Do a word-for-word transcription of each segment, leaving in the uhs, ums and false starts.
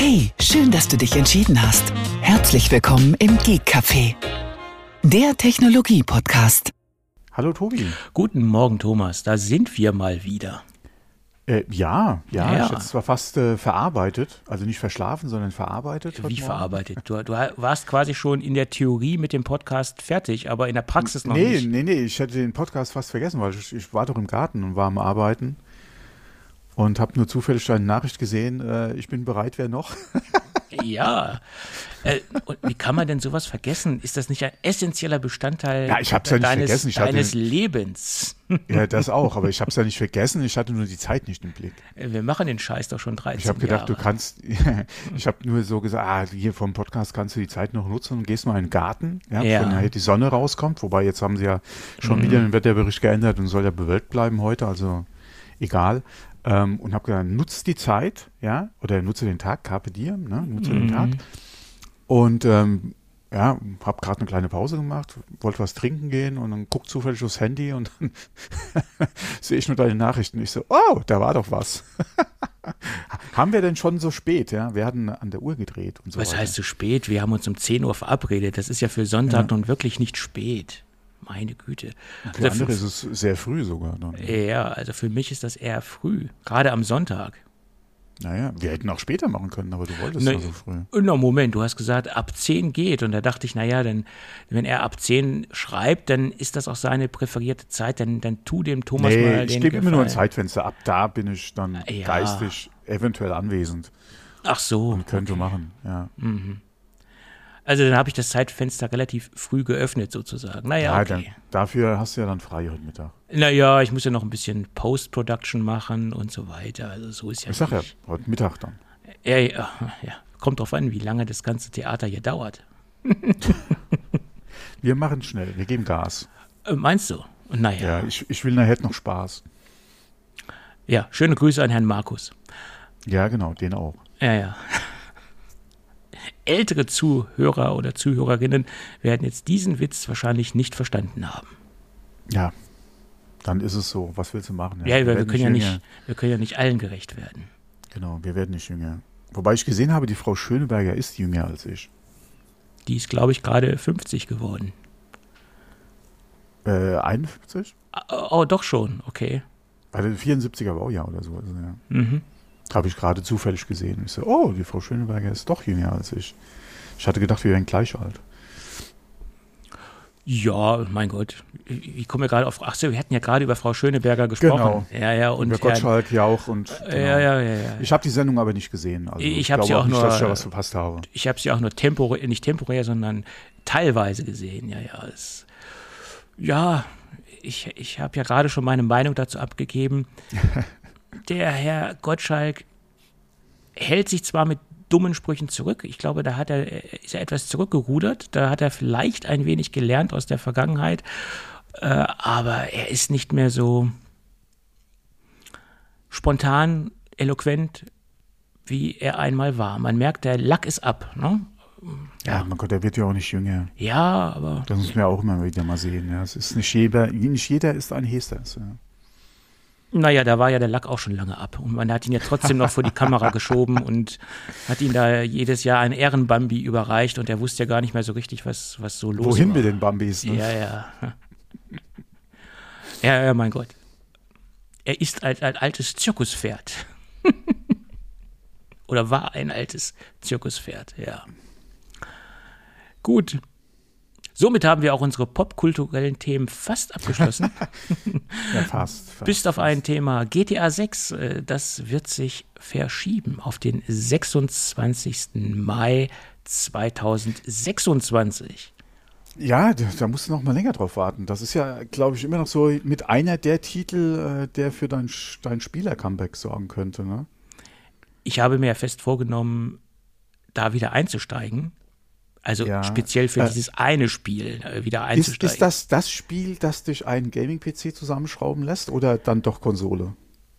Hey, schön, dass du dich entschieden hast. Herzlich willkommen im Geek Café, der Technologie-Podcast. Hallo Tobi. Guten Morgen Thomas, da sind wir mal wieder. Äh, ja, ja, Ja. ich hätte es zwar fast äh, verarbeitet, also nicht verschlafen, sondern verarbeitet. heute Wie Morgen. verarbeitet? Du, du warst quasi schon in der Theorie mit dem Podcast fertig, aber in der Praxis noch Nee, nicht. nee, nee, ich hätte den Podcast fast vergessen, weil ich, ich war doch im Garten und war am Arbeiten und habe nur zufällig eine Nachricht gesehen, äh, ich bin bereit, wer noch? Ja. Äh, und wie kann man denn sowas vergessen? Ist das nicht ein essentieller Bestandteil Ja, ich hab's ja nicht deines, vergessen. Ich hatte- deines Lebens? Ja, das auch, aber ich habe es ja nicht vergessen, ich hatte nur die Zeit nicht im Blick. Wir machen den Scheiß doch schon dreizehn Ich habe gedacht, Jahre. du kannst, ich habe nur so gesagt, ah, hier vom Podcast kannst du die Zeit noch nutzen und gehst mal in den Garten, ja, Ja. wenn nachher die Sonne rauskommt, wobei jetzt haben sie ja schon wieder den Wetterbericht geändert und soll ja bewölkt bleiben heute, also egal. Ähm, und habe gesagt, nutzt die Zeit, ja, oder nutze den Tag, Carpe Diem, ne, nutze den Tag. Und ähm, ja, habe gerade eine kleine Pause gemacht, wollte was trinken gehen und dann guckt zufällig aufs Handy und dann sehe ich nur deine Nachrichten. Ich so, oh, da war doch was. Haben wir denn schon so spät, ja? Wir hatten an der Uhr gedreht und so Was weiter. heißt so spät? Wir haben uns um zehn Uhr verabredet. Das ist ja für Sonntag nun wirklich nicht spät. Meine Güte. Für Also andere ist es sehr früh sogar. Dann. Ja, also für mich ist das eher früh, gerade am Sonntag. Naja, wir hätten auch später machen können, aber du wolltest Ne, ja so früh. Na Moment, du hast gesagt, ab zehn geht. Und da dachte ich, naja, denn, wenn er ab zehn schreibt, dann ist das auch seine präferierte Zeit. Dann, dann tu dem Thomas Nee, mal ich den gebe immer nur ein Gefallen. Zeitfenster. Ab da bin ich dann Ja. geistig eventuell anwesend Ach so. und könnte machen. Ja, Also dann habe ich das Zeitfenster relativ früh geöffnet sozusagen. Naja, ja dann, okay. dafür hast du ja dann frei heute Mittag. Naja, ich muss ja noch ein bisschen Post-Production machen und so weiter. Also so ist ja Ich sag ja, nicht. heute Mittag dann. Ja, ja, ja. Kommt drauf an, wie lange das ganze Theater hier dauert. Wir machen schnell, wir geben Gas. Äh, meinst du? Naja. Ja, ich, ich will nachher noch Spaß. Ja, schöne Grüße an Herrn Markus. Ja, genau, den auch. Ja, ja. Ältere Zuhörer oder Zuhörerinnen werden jetzt diesen Witz wahrscheinlich nicht verstanden haben. Ja, dann ist es so. Was willst du machen? Ja, wir, wir, werden können ja jünger. nicht, wir können ja nicht allen gerecht werden. Genau, wir werden nicht jünger. Wobei ich gesehen habe, die Frau Schöneberger ist jünger als ich. Die ist, glaube ich, gerade fünfzig geworden. Äh, einundfünfzig? Oh, oh, doch schon, okay. Also vierundsiebziger Baujahr oder so. Also, ja. Mhm. Habe ich gerade zufällig gesehen. Ich so, oh, die Frau Schöneberger ist doch jünger als ich. Ich hatte gedacht, wir wären gleich alt. Ja, mein Gott. Wie kommen wir gerade auf. Ach so, wir hatten ja gerade über Frau Schöneberger gesprochen. Genau. Ja, ja. Und Über Herrn- Gottschalk, Jauch und. Genau. Ja, ja, ja, ja. Ich habe die Sendung aber nicht gesehen. Also Ich ich hab glaube sie auch nicht, nur- dass ich da was verpasst habe. Ich habe sie auch nur temporär, nicht temporär, sondern teilweise gesehen. Ja, ja. Es, ja, ich, ich habe ja gerade schon meine Meinung dazu abgegeben. Der Herr Gottschalk hält sich zwar mit dummen Sprüchen zurück. Ich glaube, da hat er, ist er etwas zurückgerudert. Da hat er vielleicht ein wenig gelernt aus der Vergangenheit. Äh, aber er ist nicht mehr so spontan, eloquent, wie er einmal war. Man merkt, der Lack ist ab. Ne? Ja, mein Gott, der wird ja auch nicht jünger. Ja, aber Das müssen wir auch immer wieder mal sehen. Ja. Es ist nicht jeder, nicht jeder ist ein Hesters. Ja. naja, da war ja der Lack auch schon lange ab. Und man hat ihn ja trotzdem noch vor die Kamera geschoben und hat ihm da jedes Jahr ein Ehrenbambi überreicht und er wusste ja gar nicht mehr so richtig, was, was so los Wohin war. mit den Bambis? Ne? Ja, ja. Ja, ja, mein Gott. Er ist ein, ein altes Zirkuspferd. Oder war ein altes Zirkuspferd, ja. Gut. Somit haben wir auch unsere popkulturellen Themen fast abgeschlossen. Ja, fast. fast. Bis auf ein Thema G T A sechs. äh, Das wird sich verschieben auf den sechsundzwanzigsten Mai zweitausendsechsundzwanzig. Ja, da, da musst du noch mal länger drauf warten. Das ist ja, glaube ich, immer noch so mit einer der Titel, äh, der für dein, dein Spieler-Comeback sorgen könnte. Ne? Ich habe mir ja fest vorgenommen, da wieder einzusteigen. Also Ja, speziell für äh, dieses eine Spiel äh, wieder Ist, einzusteigen. ist das das Spiel, das dich einen Gaming-P C zusammenschrauben lässt oder dann doch Konsole?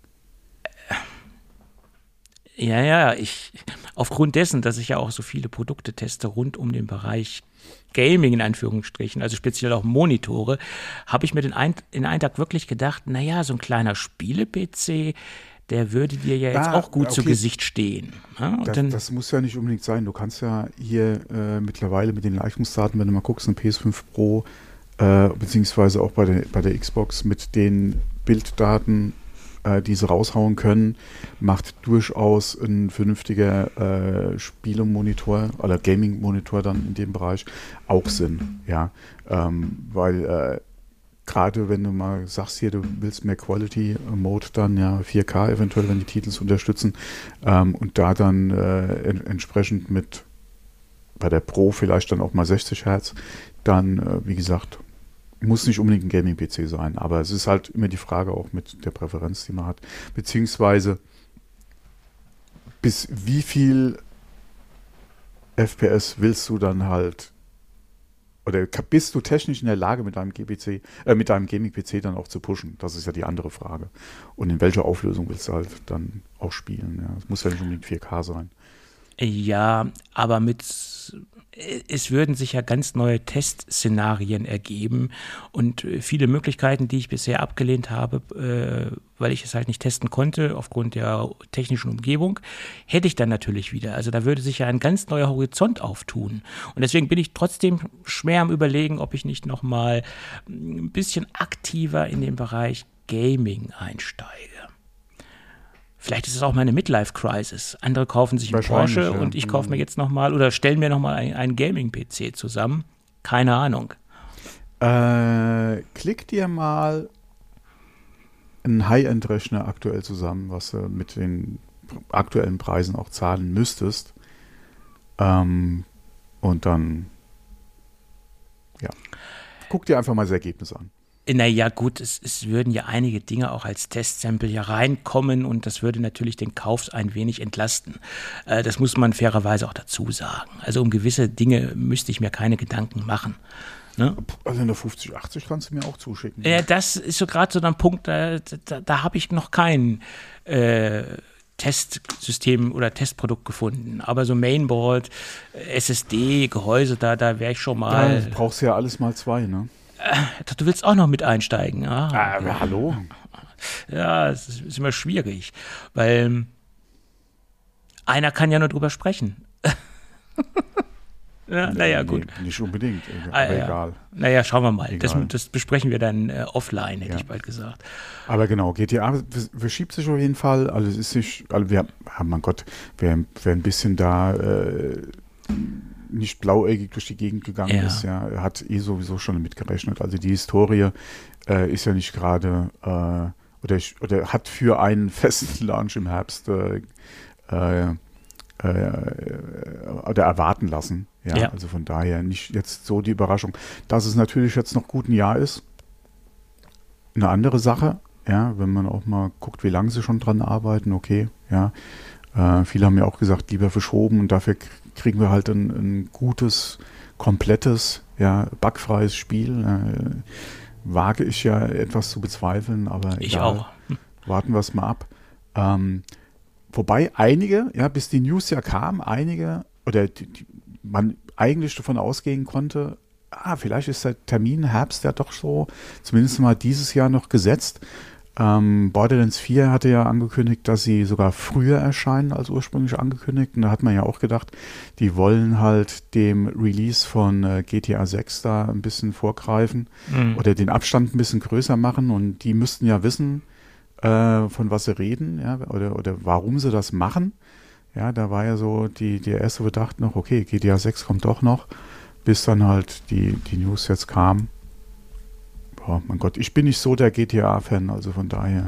Ja, ja, ich, aufgrund dessen, dass ich ja auch so viele Produkte teste rund um den Bereich Gaming in Anführungsstrichen, also speziell auch Monitore, habe ich mir den ein, in einen Tag wirklich gedacht, naja, so ein kleiner Spiele-P C, der würde dir ja jetzt Ah, auch gut okay. zu Gesicht stehen. Ja, und Das, dann, das muss ja nicht unbedingt sein. Du kannst ja hier äh, mittlerweile mit den Leistungsdaten, wenn du mal guckst, eine P S fünf Pro, äh, beziehungsweise auch bei der, bei der Xbox mit den Bilddaten, äh, die sie raushauen können, macht durchaus ein vernünftiger äh, Spielemonitor oder Gaming-Monitor dann in dem Bereich auch Sinn. Ja, ähm, weil äh, gerade wenn du mal sagst hier, du willst mehr Quality Mode, dann ja vier K eventuell, wenn die Titel es unterstützen, ähm, und da dann äh, en- entsprechend mit bei der Pro vielleicht dann auch mal sechzig Hertz, dann äh, wie gesagt, muss nicht unbedingt ein Gaming-P C sein, aber es ist halt immer die Frage auch mit der Präferenz, die man hat, beziehungsweise bis wie viel F P S willst du dann halt oder ka- bist du technisch in der Lage, mit deinem G P C, äh, mit deinem Gaming-P C dann auch zu pushen? Das ist ja die andere Frage. Und in welcher Auflösung willst du halt dann auch spielen? Ja, es muss ja nicht unbedingt vier K sein. ja, aber mit, es würden sich ja ganz neue Testszenarien ergeben und äh, viele Möglichkeiten, die ich bisher abgelehnt habe, äh, weil ich es halt nicht testen konnte aufgrund der technischen Umgebung, hätte ich dann natürlich wieder. Also da würde sich ja ein ganz neuer Horizont auftun. Und deswegen bin ich trotzdem schwer am Überlegen, ob ich nicht nochmal ein bisschen aktiver in den Bereich Gaming einsteige. Vielleicht ist es auch meine Midlife-Crisis. Andere kaufen sich einen Wahrscheinlich, Porsche ja. und ich kaufe mir jetzt nochmal oder stellen mir nochmal einen, einen Gaming-P C zusammen. Keine Ahnung. Äh, klick dir mal einen High-End-Rechner aktuell zusammen, was du mit den aktuellen Preisen auch zahlen müsstest. Ähm, und dann, ja, guck dir einfach mal das Ergebnis an. Naja, gut, es, es würden ja einige Dinge auch als Testsample ja reinkommen und das würde natürlich den Kauf ein wenig entlasten. Äh, das muss man fairerweise auch dazu sagen. Also um gewisse Dinge müsste ich mir keine Gedanken machen. Ne? Also in der fünfzig achtzig kannst du mir auch zuschicken. Ja, das ist so gerade so ein Punkt, da, da, da habe ich noch kein äh, Testsystem oder Testprodukt gefunden. Aber so Mainboard, S S D, Gehäuse, da, da wäre ich schon Ja, mal. du brauchst ja alles mal zwei, ne? Du willst auch noch mit einsteigen. Ah, Ah, aber hallo? ja, es ist, ist immer schwierig, weil einer kann ja nur drüber sprechen. ja, naja, Nee, gut. Nicht unbedingt, aber Ah, ja. egal. Naja, schauen wir mal. Das, Egal. das besprechen wir dann äh, offline, hätte Ja. ich bald gesagt. Aber genau, G T A verschiebt sich auf jeden Fall. Also es ist nicht, also wir, ah, mein Gott, wer, wer ein bisschen da äh, nicht blauäugig durch die Gegend gegangen Ja. ist, ja, hat eh sowieso schon damit gerechnet. Also die Historie äh, ist ja nicht gerade äh, oder, ich- oder hat für einen festen Launch im Herbst äh, äh, äh, oder erwarten lassen. Ja, Ja. also von daher nicht jetzt so die Überraschung. Dass es natürlich jetzt noch gut ein Jahr ist, eine andere Sache. Ja, wenn man auch mal guckt, wie lange sie schon dran arbeiten, okay, ja. Äh, viele haben ja auch gesagt, lieber verschoben und dafür k- kriegen wir halt ein, ein gutes, komplettes, ja, bugfreies Spiel. Äh, wage ich ja etwas zu bezweifeln, aber Ich egal. auch. Warten wir es mal ab. Ähm, wobei einige, ja, bis die News ja kam, einige, oder die, die, man eigentlich davon ausgehen konnte, ah, vielleicht ist der Termin Herbst ja doch so, zumindest mal dieses Jahr noch gesetzt. Ähm, Borderlands vier hatte ja angekündigt, dass sie sogar früher erscheinen als ursprünglich angekündigt. Und da hat man ja auch gedacht, die wollen halt dem Release von äh, G T A sechs da ein bisschen vorgreifen Mhm. oder den Abstand ein bisschen größer machen. Und die müssten ja wissen, äh, von was sie reden, ja, oder, oder warum sie das machen. Ja, da war ja so die, der erste Verdacht noch, okay, G T A sechs kommt doch noch, bis dann halt die, die News jetzt kam. Boah, mein Gott, ich bin nicht so der G T A-Fan, also von daher.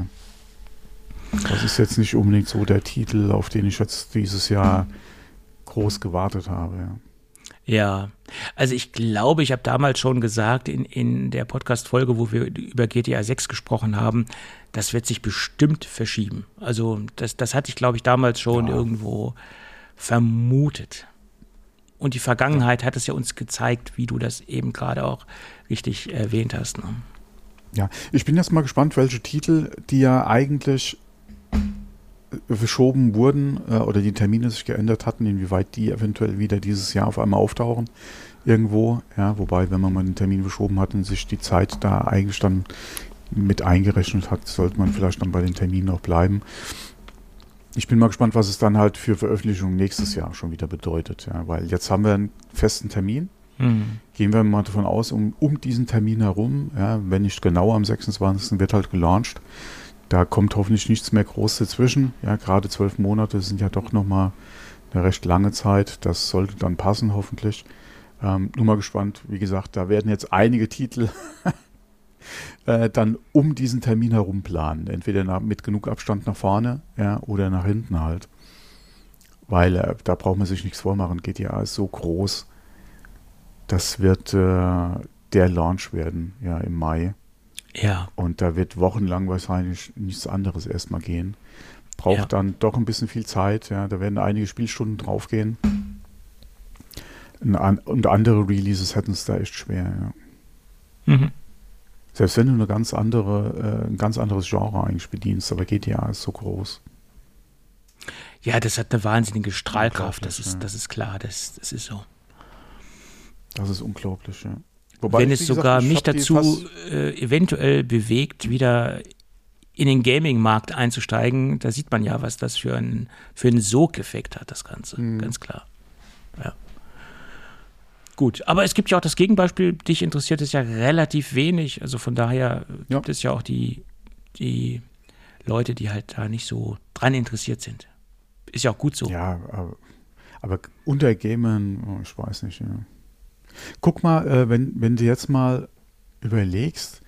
Das ist jetzt nicht unbedingt so der Titel, auf den ich jetzt dieses Jahr groß gewartet habe. Ja. Ja, also ich glaube, ich habe damals schon gesagt in, in der Podcast-Folge, wo wir über G T A sechs gesprochen haben, das wird sich bestimmt verschieben. Also das, das hatte ich, glaube ich, damals schon Ja. irgendwo vermutet. Und die Vergangenheit hat es ja uns gezeigt, wie du das eben gerade auch richtig erwähnt hast. Ne? Ja, ich bin jetzt mal gespannt, welche Titel, die ja eigentlich äh, verschoben wurden äh, oder die Termine sich geändert hatten, inwieweit die eventuell wieder dieses Jahr auf einmal auftauchen irgendwo. Ja, wobei, wenn man mal einen Termin verschoben hat und sich die Zeit da eigentlich dann mit eingerechnet hat, sollte man vielleicht dann bei den Terminen auch bleiben. Ich bin mal gespannt, was es dann halt für Veröffentlichung nächstes Jahr schon wieder bedeutet, ja, weil jetzt haben wir einen festen Termin. Mhm. Gehen wir mal davon aus, um, um diesen Termin herum, ja, wenn nicht genau am sechsundzwanzigsten wird halt gelauncht. Da kommt hoffentlich nichts mehr groß dazwischen. Ja, gerade zwölf Monate sind ja doch nochmal eine recht lange Zeit. Das sollte dann passen, hoffentlich. Ähm, nur mal gespannt. Wie gesagt, da werden jetzt einige Titel äh, dann um diesen Termin herum planen. Entweder nach, mit genug Abstand nach vorne, ja, oder nach hinten halt. Weil äh, da braucht man sich nichts vormachen. G T A ist so groß. Das wird äh, der Launch werden, ja, im Mai. Ja. Und da wird wochenlang wahrscheinlich nichts anderes erstmal gehen. Braucht Ja. dann doch ein bisschen viel Zeit, ja. Da werden einige Spielstunden draufgehen. Und andere Releases hätten es da echt schwer, ja. Mhm. Selbst wenn du eine ganz andere, äh, ein ganz anderes Genre eigentlich bedienst, aber G T A ist so groß. Ja, das hat eine wahnsinnige Strahlkraft, das Unglaublich, ist, ja. das ist klar, das, das ist so. Das ist unglaublich, ja. Wobei Wenn ich, es wie gesagt, sogar ich mich hab die dazu fast- äh, eventuell bewegt, wieder in den Gaming-Markt einzusteigen, da sieht man ja, was das für einen für einen Sogeffekt hat, das Ganze, Mhm. ganz klar. Ja. Gut, aber es gibt ja auch das Gegenbeispiel, dich interessiert es ja relativ wenig, also von daher Ja. gibt es ja auch die, die Leute, die halt da nicht so dran interessiert sind. Ist ja auch gut so. Ja, aber, aber unter Gamern, oh, ich weiß nicht, ja. Guck mal, äh, wenn, wenn du jetzt mal überlegst,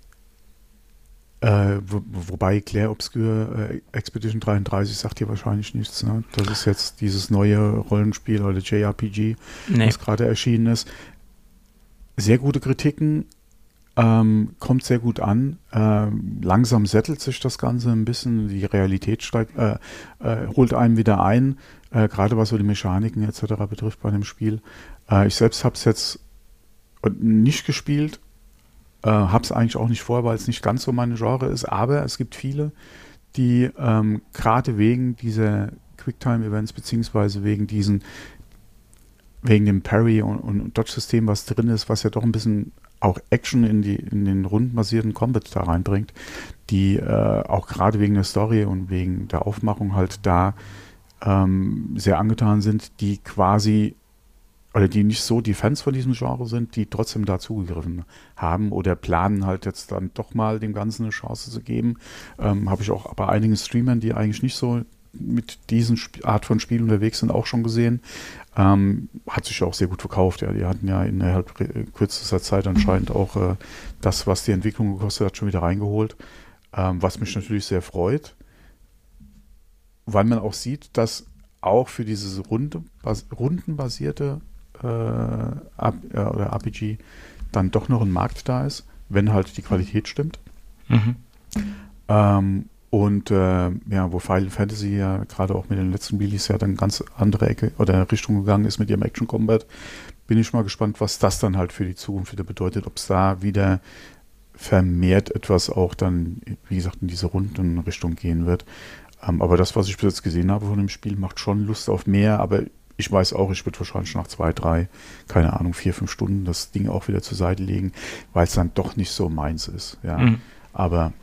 äh, wo, wobei Clair Obscur äh, Expedition dreiunddreißig sagt dir wahrscheinlich nichts, ne? Das ist jetzt dieses neue Rollenspiel oder J R P G, Nee. was gerade erschienen ist. Sehr gute Kritiken, ähm, kommt sehr gut an. Ähm, langsam sättelt sich das Ganze ein bisschen, die Realität steigt, äh, äh, holt einen wieder ein, äh, gerade was so die Mechaniken et cetera betrifft bei dem Spiel. Äh, ich selbst habe es jetzt nicht gespielt, äh, habe es eigentlich auch nicht vor, weil es nicht ganz so mein Genre ist, aber es gibt viele, die ähm, gerade wegen dieser Quicktime-Events beziehungsweise wegen diesen wegen dem Parry- und, und Dodge-System, was drin ist, was ja doch ein bisschen auch Action in, die, in den rundenbasierten Combat da reinbringt, die äh, auch gerade wegen der Story und wegen der Aufmachung halt da ähm, sehr angetan sind, die quasi oder die nicht so die Fans von diesem Genre sind, die trotzdem da zugegriffen haben oder planen halt jetzt dann doch mal dem Ganzen eine Chance zu geben. Ähm, habe ich auch bei einigen Streamern, die eigentlich nicht so mit diesen Sp- Art von Spiel unterwegs sind, auch schon gesehen. Ähm, hat sich auch sehr gut verkauft. Ja. Die hatten ja innerhalb re- kürzester Zeit anscheinend auch äh, das, was die Entwicklung gekostet hat, schon wieder reingeholt. Ähm, was mich natürlich sehr freut, weil man auch sieht, dass auch für dieses Runde, bas, rundenbasierte äh, Ab, äh, oder R P G dann doch noch ein Markt da ist, wenn halt die Qualität stimmt. Mhm. Ähm, und äh, ja, wo Final Fantasy ja gerade auch mit den letzten Release ja dann ganz andere Ecke oder Richtung gegangen ist mit ihrem Action Combat, bin ich mal gespannt, was das dann halt für die Zukunft wieder bedeutet, ob es da wieder vermehrt etwas auch dann, wie gesagt, in diese runden Richtung gehen wird. Ähm, aber das, was ich bis jetzt gesehen habe von dem Spiel, macht schon Lust auf mehr, aber ich weiß auch, ich würde wahrscheinlich nach zwei, drei, keine Ahnung, vier, fünf Stunden das Ding auch wieder zur Seite legen, weil es dann doch nicht so meins ist. Ja. Mhm. Aber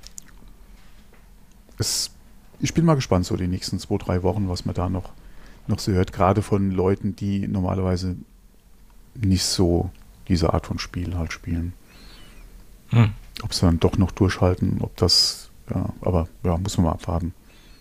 es, ich bin mal gespannt, so die nächsten zwei, drei Wochen, was man da noch, noch so hört, gerade von Leuten, die normalerweise nicht so diese Art von Spiel halt spielen. Mhm. Ob sie dann doch noch durchhalten, ob das, ja, aber ja, muss man mal abwarten.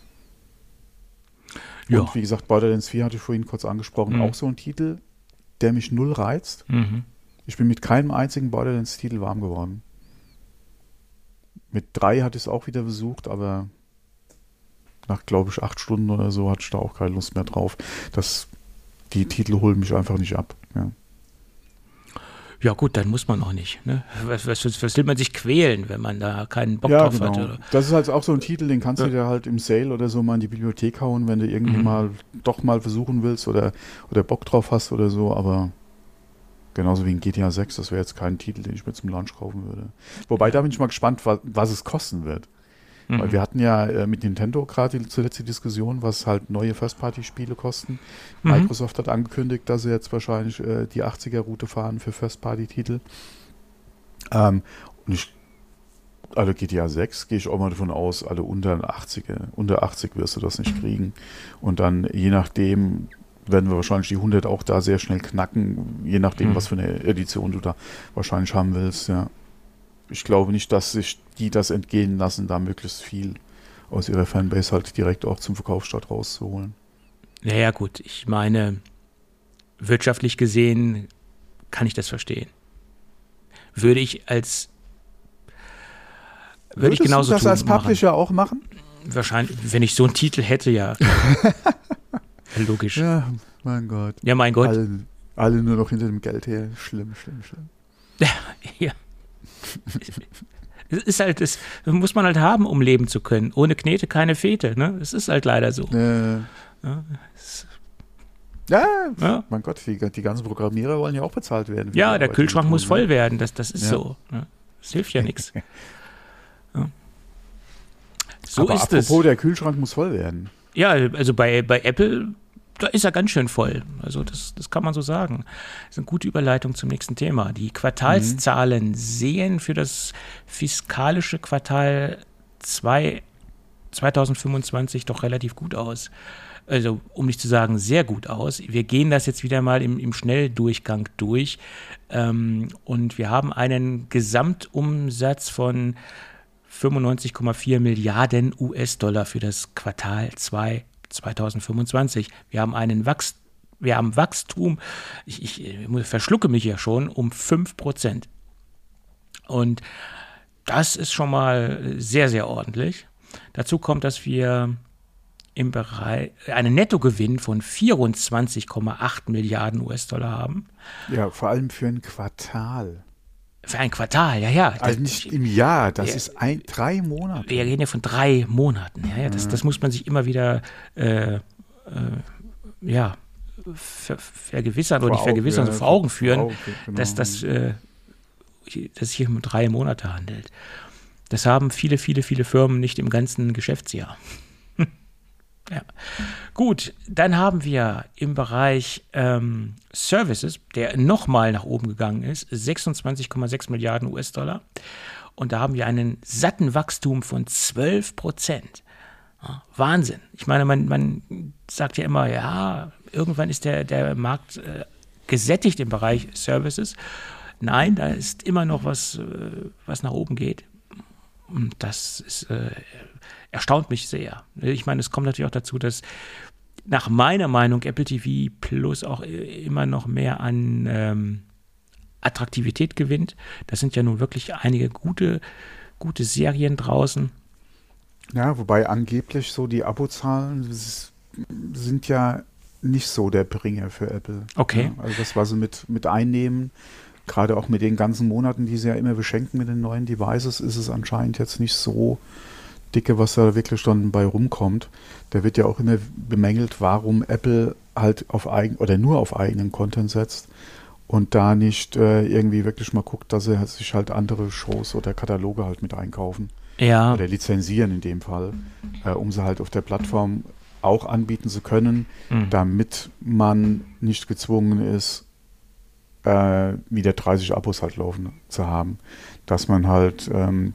Ja. Und wie gesagt, Borderlands vier hatte ich vorhin kurz angesprochen, Mhm. auch so ein Titel, der mich null reizt. Mhm. Ich bin mit keinem einzigen Borderlands-Titel warm geworden. Mit drei hatte ich es auch wieder besucht, aber nach, glaube ich, acht Stunden oder so hatte ich da auch keine Lust mehr drauf. Das, die Titel holen mich einfach nicht ab. Ja. Ja gut, dann muss man auch nicht. Ne? Was, was, was will man sich quälen, wenn man da keinen Bock Ja, drauf genau. hat? Oder? Das ist halt auch so ein Titel, den kannst Ja. du dir halt im Sale oder so mal in die Bibliothek hauen, wenn du irgendwie Mhm. mal doch mal versuchen willst oder, oder Bock drauf hast oder so, aber genauso wie in G T A sechs, das wäre jetzt kein Titel, den ich mir zum Launch kaufen würde. Wobei, da bin ich mal gespannt, was, was es kosten wird. Mhm. Weil wir hatten ja äh, mit Nintendo gerade die zuletzt die Diskussion, was halt neue First-Party-Spiele kosten. Mhm. Microsoft hat angekündigt, dass sie jetzt wahrscheinlich äh, die achtziger-Route fahren für First-Party-Titel. Ähm, und ich alle G T A sechs gehe ich auch mal davon aus, alle unter achtzig, unter achtzig wirst du das nicht kriegen. Und dann, je nachdem, werden wir wahrscheinlich die hundert auch da sehr schnell knacken, je nachdem, hm. was für eine Edition du da wahrscheinlich haben willst, ja. Ich glaube nicht, dass sich die das entgehen lassen, da möglichst viel aus ihrer Fanbase halt direkt auch zum Verkaufsstart rauszuholen. Naja, gut, ich meine, wirtschaftlich gesehen kann ich das verstehen. Würde ich als würde ich genauso du das tun, als Publisher machen. auch machen? Wahrscheinlich, wenn ich so einen Titel hätte, ja. Logisch. Ja, mein Gott. Ja, mein Gott. Alle, alle nur noch hinter dem Geld her. Schlimm, schlimm, schlimm. Ja. Es ist halt, das muss man halt haben, um leben zu können. Ohne Knete keine Fete, ne? Es ist halt leider so. Äh, ja, es, ja, ja, mein Gott, die, die ganzen Programmierer wollen ja auch bezahlt werden. Ja, der Arbeit, Kühlschrank muss tun, voll ne? werden, das, das ist ja. so. Ne? Das hilft ja nichts. Ja. So Aber ist apropos, es. der Kühlschrank muss voll werden. Ja, also bei, bei Apple, da ist er ganz schön voll. Also das, das kann man so sagen. Das ist eine gute Überleitung zum nächsten Thema. Die Quartalszahlen mhm. sehen für das fiskalische Quartal zwei zweitausendfünfundzwanzig doch relativ gut aus. Also um nicht zu sagen sehr gut aus. Wir gehen das jetzt wieder mal im, im Schnelldurchgang durch ähm, und wir haben einen Gesamtumsatz von fünfundneunzig Komma vier Milliarden U S-Dollar für das Quartal zwei zweitausendfünfundzwanzig. Wir haben einen Wachs, wir haben Wachstum, ich, ich, ich verschlucke mich ja schon, um fünf Prozent. Und das ist schon mal sehr, sehr ordentlich. Dazu kommt, dass wir im Bereich einen Nettogewinn von vierundzwanzig Komma acht Milliarden U S-Dollar haben. Ja, vor allem für ein Quartal. Für ein Quartal, ja, ja. Also nicht im Jahr, das ja, ist ein, drei Monate. Wir reden ja von drei Monaten. Ja, ja, das, das muss man sich immer wieder äh, äh, ja, ver, vergewissern vor oder nicht vergewissern, Augen, so vor Augen führen, vor Augen, genau. dass, das, äh, dass es sich um drei Monate handelt. Das haben viele, viele, viele Firmen nicht im ganzen Geschäftsjahr. Ja. Gut, dann haben wir im Bereich ähm, Services, der nochmal nach oben gegangen ist, sechsundzwanzig Komma sechs Milliarden U S-Dollar. Und da haben wir einen satten Wachstum von zwölf Prozent. Ja, Wahnsinn. Ich meine, man, man sagt ja immer, ja, irgendwann ist der, der Markt äh, gesättigt im Bereich Services. Nein, da ist immer noch was, äh, was nach oben geht. Und das ist, äh, erstaunt mich sehr. Ich meine, es kommt natürlich auch dazu, dass nach meiner Meinung Apple T V Plus auch immer noch mehr an ähm, Attraktivität gewinnt. Das sind ja nun wirklich einige gute, gute Serien draußen. Ja, wobei angeblich so die Abozahlen sind ja nicht so der Bringer für Apple. Okay. Ja, also das, was sie mit, mit einnehmen, gerade auch mit den ganzen Monaten, die sie ja immer beschenken mit den neuen Devices, ist es anscheinend jetzt nicht so dicke, was da wirklich dann bei rumkommt. Da wird ja auch immer bemängelt, warum Apple halt auf eigen oder nur auf eigenen Content setzt und da nicht äh, irgendwie wirklich mal guckt, dass sie sich halt andere Shows oder Kataloge halt mit einkaufen. Ja. Oder lizenzieren in dem Fall, äh, um sie halt auf der Plattform auch anbieten zu können, mhm. damit man nicht gezwungen ist, äh, wieder dreißig Abos halt laufen zu haben. Dass man halt ähm,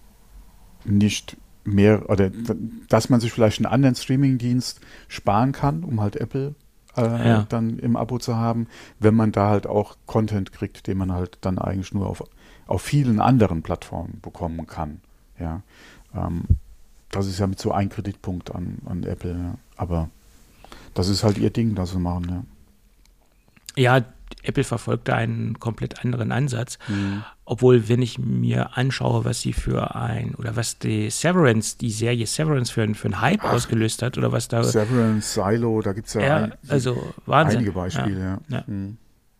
nicht mehr, oder dass man sich vielleicht einen anderen Streaming-Dienst sparen kann, um halt Apple äh, ja. dann im Abo zu haben, wenn man da halt auch Content kriegt, den man halt dann eigentlich nur auf, auf vielen anderen Plattformen bekommen kann. Ja, ähm, das ist ja mit so ein Kreditpunkt an, an Apple, ja. Aber das ist halt ihr Ding, das sie machen, ja. Ja, Apple verfolgt da einen komplett anderen Ansatz. Mhm. Obwohl, wenn ich mir anschaue, was sie für ein, oder was die Severance, die Serie Severance für, für einen Hype Ach, ausgelöst hat, oder was da. Severance, Silo, da gibt es ja, ja ein, also Wahnsinn. einige Beispiele, ja. ja. ja. Mhm.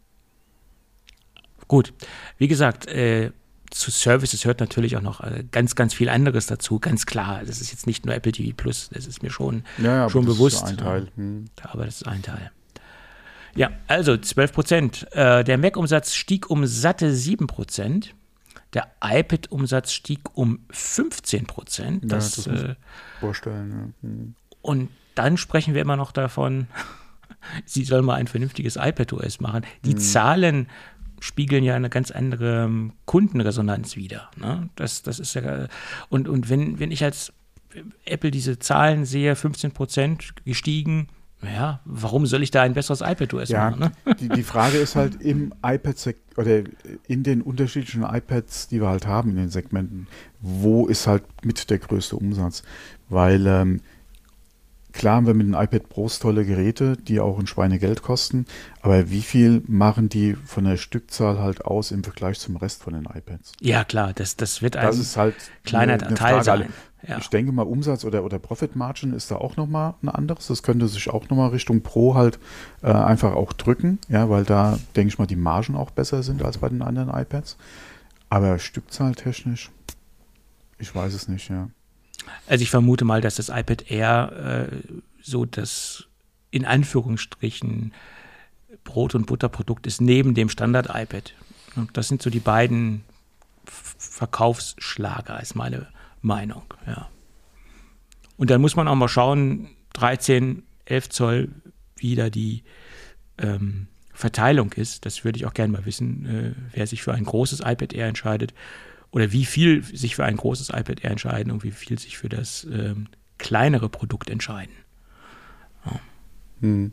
Gut, wie gesagt, äh, zu Services hört natürlich auch noch äh, ganz, ganz viel anderes dazu, ganz klar. Das ist jetzt nicht nur Apple T V Plus, das ist mir schon, ja, ja, schon aber bewusst. Das ist ein Teil. Hm. Aber das ist ein Teil. Ja, also zwölf Prozent. Äh, der Mac-Umsatz stieg um satte sieben Prozent. Der iPad-Umsatz stieg um fünfzehn Prozent. Das, ja, das muss äh, vorstellen. Ja. Hm. Und dann sprechen wir immer noch davon, sie soll mal ein vernünftiges iPadOS machen. Die hm. Zahlen spiegeln ja eine ganz andere ähm, Kundenresonanz wider. Ne? Das, das ist ja, und, und wenn, wenn ich als Apple diese Zahlen sehe, fünfzehn Prozent gestiegen, ja, warum soll ich da ein besseres iPadOS ja, machen? Ne? Die, die Frage ist halt im iPad oder in den unterschiedlichen iPads, die wir halt haben in den Segmenten, wo ist halt mit der größte Umsatz? Weil ähm, klar haben wir mit den iPad Pros tolle Geräte, die auch ein Schweinegeld kosten, aber wie viel machen die von der Stückzahl halt aus im Vergleich zum Rest von den iPads? Ja, klar, das, das wird ein Das ist halt kleiner eine, eine Teil Frage. sein. Ja. Ich denke mal, Umsatz oder, oder Profit Margin ist da auch nochmal ein anderes. Das könnte sich auch nochmal Richtung Pro halt äh, einfach auch drücken, ja, weil da, denke ich mal, die Margen auch besser sind als bei den anderen iPads. Aber stückzahltechnisch, ich weiß es nicht, ja. Also ich vermute mal, dass das iPad Air äh, so das in Anführungsstrichen Brot- und Butterprodukt ist neben dem Standard-iPad. Und das sind so die beiden F- Verkaufsschlager, ist meine Meinung. Ja. Und dann muss man auch mal schauen, dreizehn, elf Zoll, wie da die ähm, Verteilung ist. Das würde ich auch gerne mal wissen, äh, wer sich für ein großes iPad Air entscheidet oder wie viel sich für ein großes iPad Air entscheiden und wie viel sich für das ähm, kleinere Produkt entscheiden. Ja. Hm.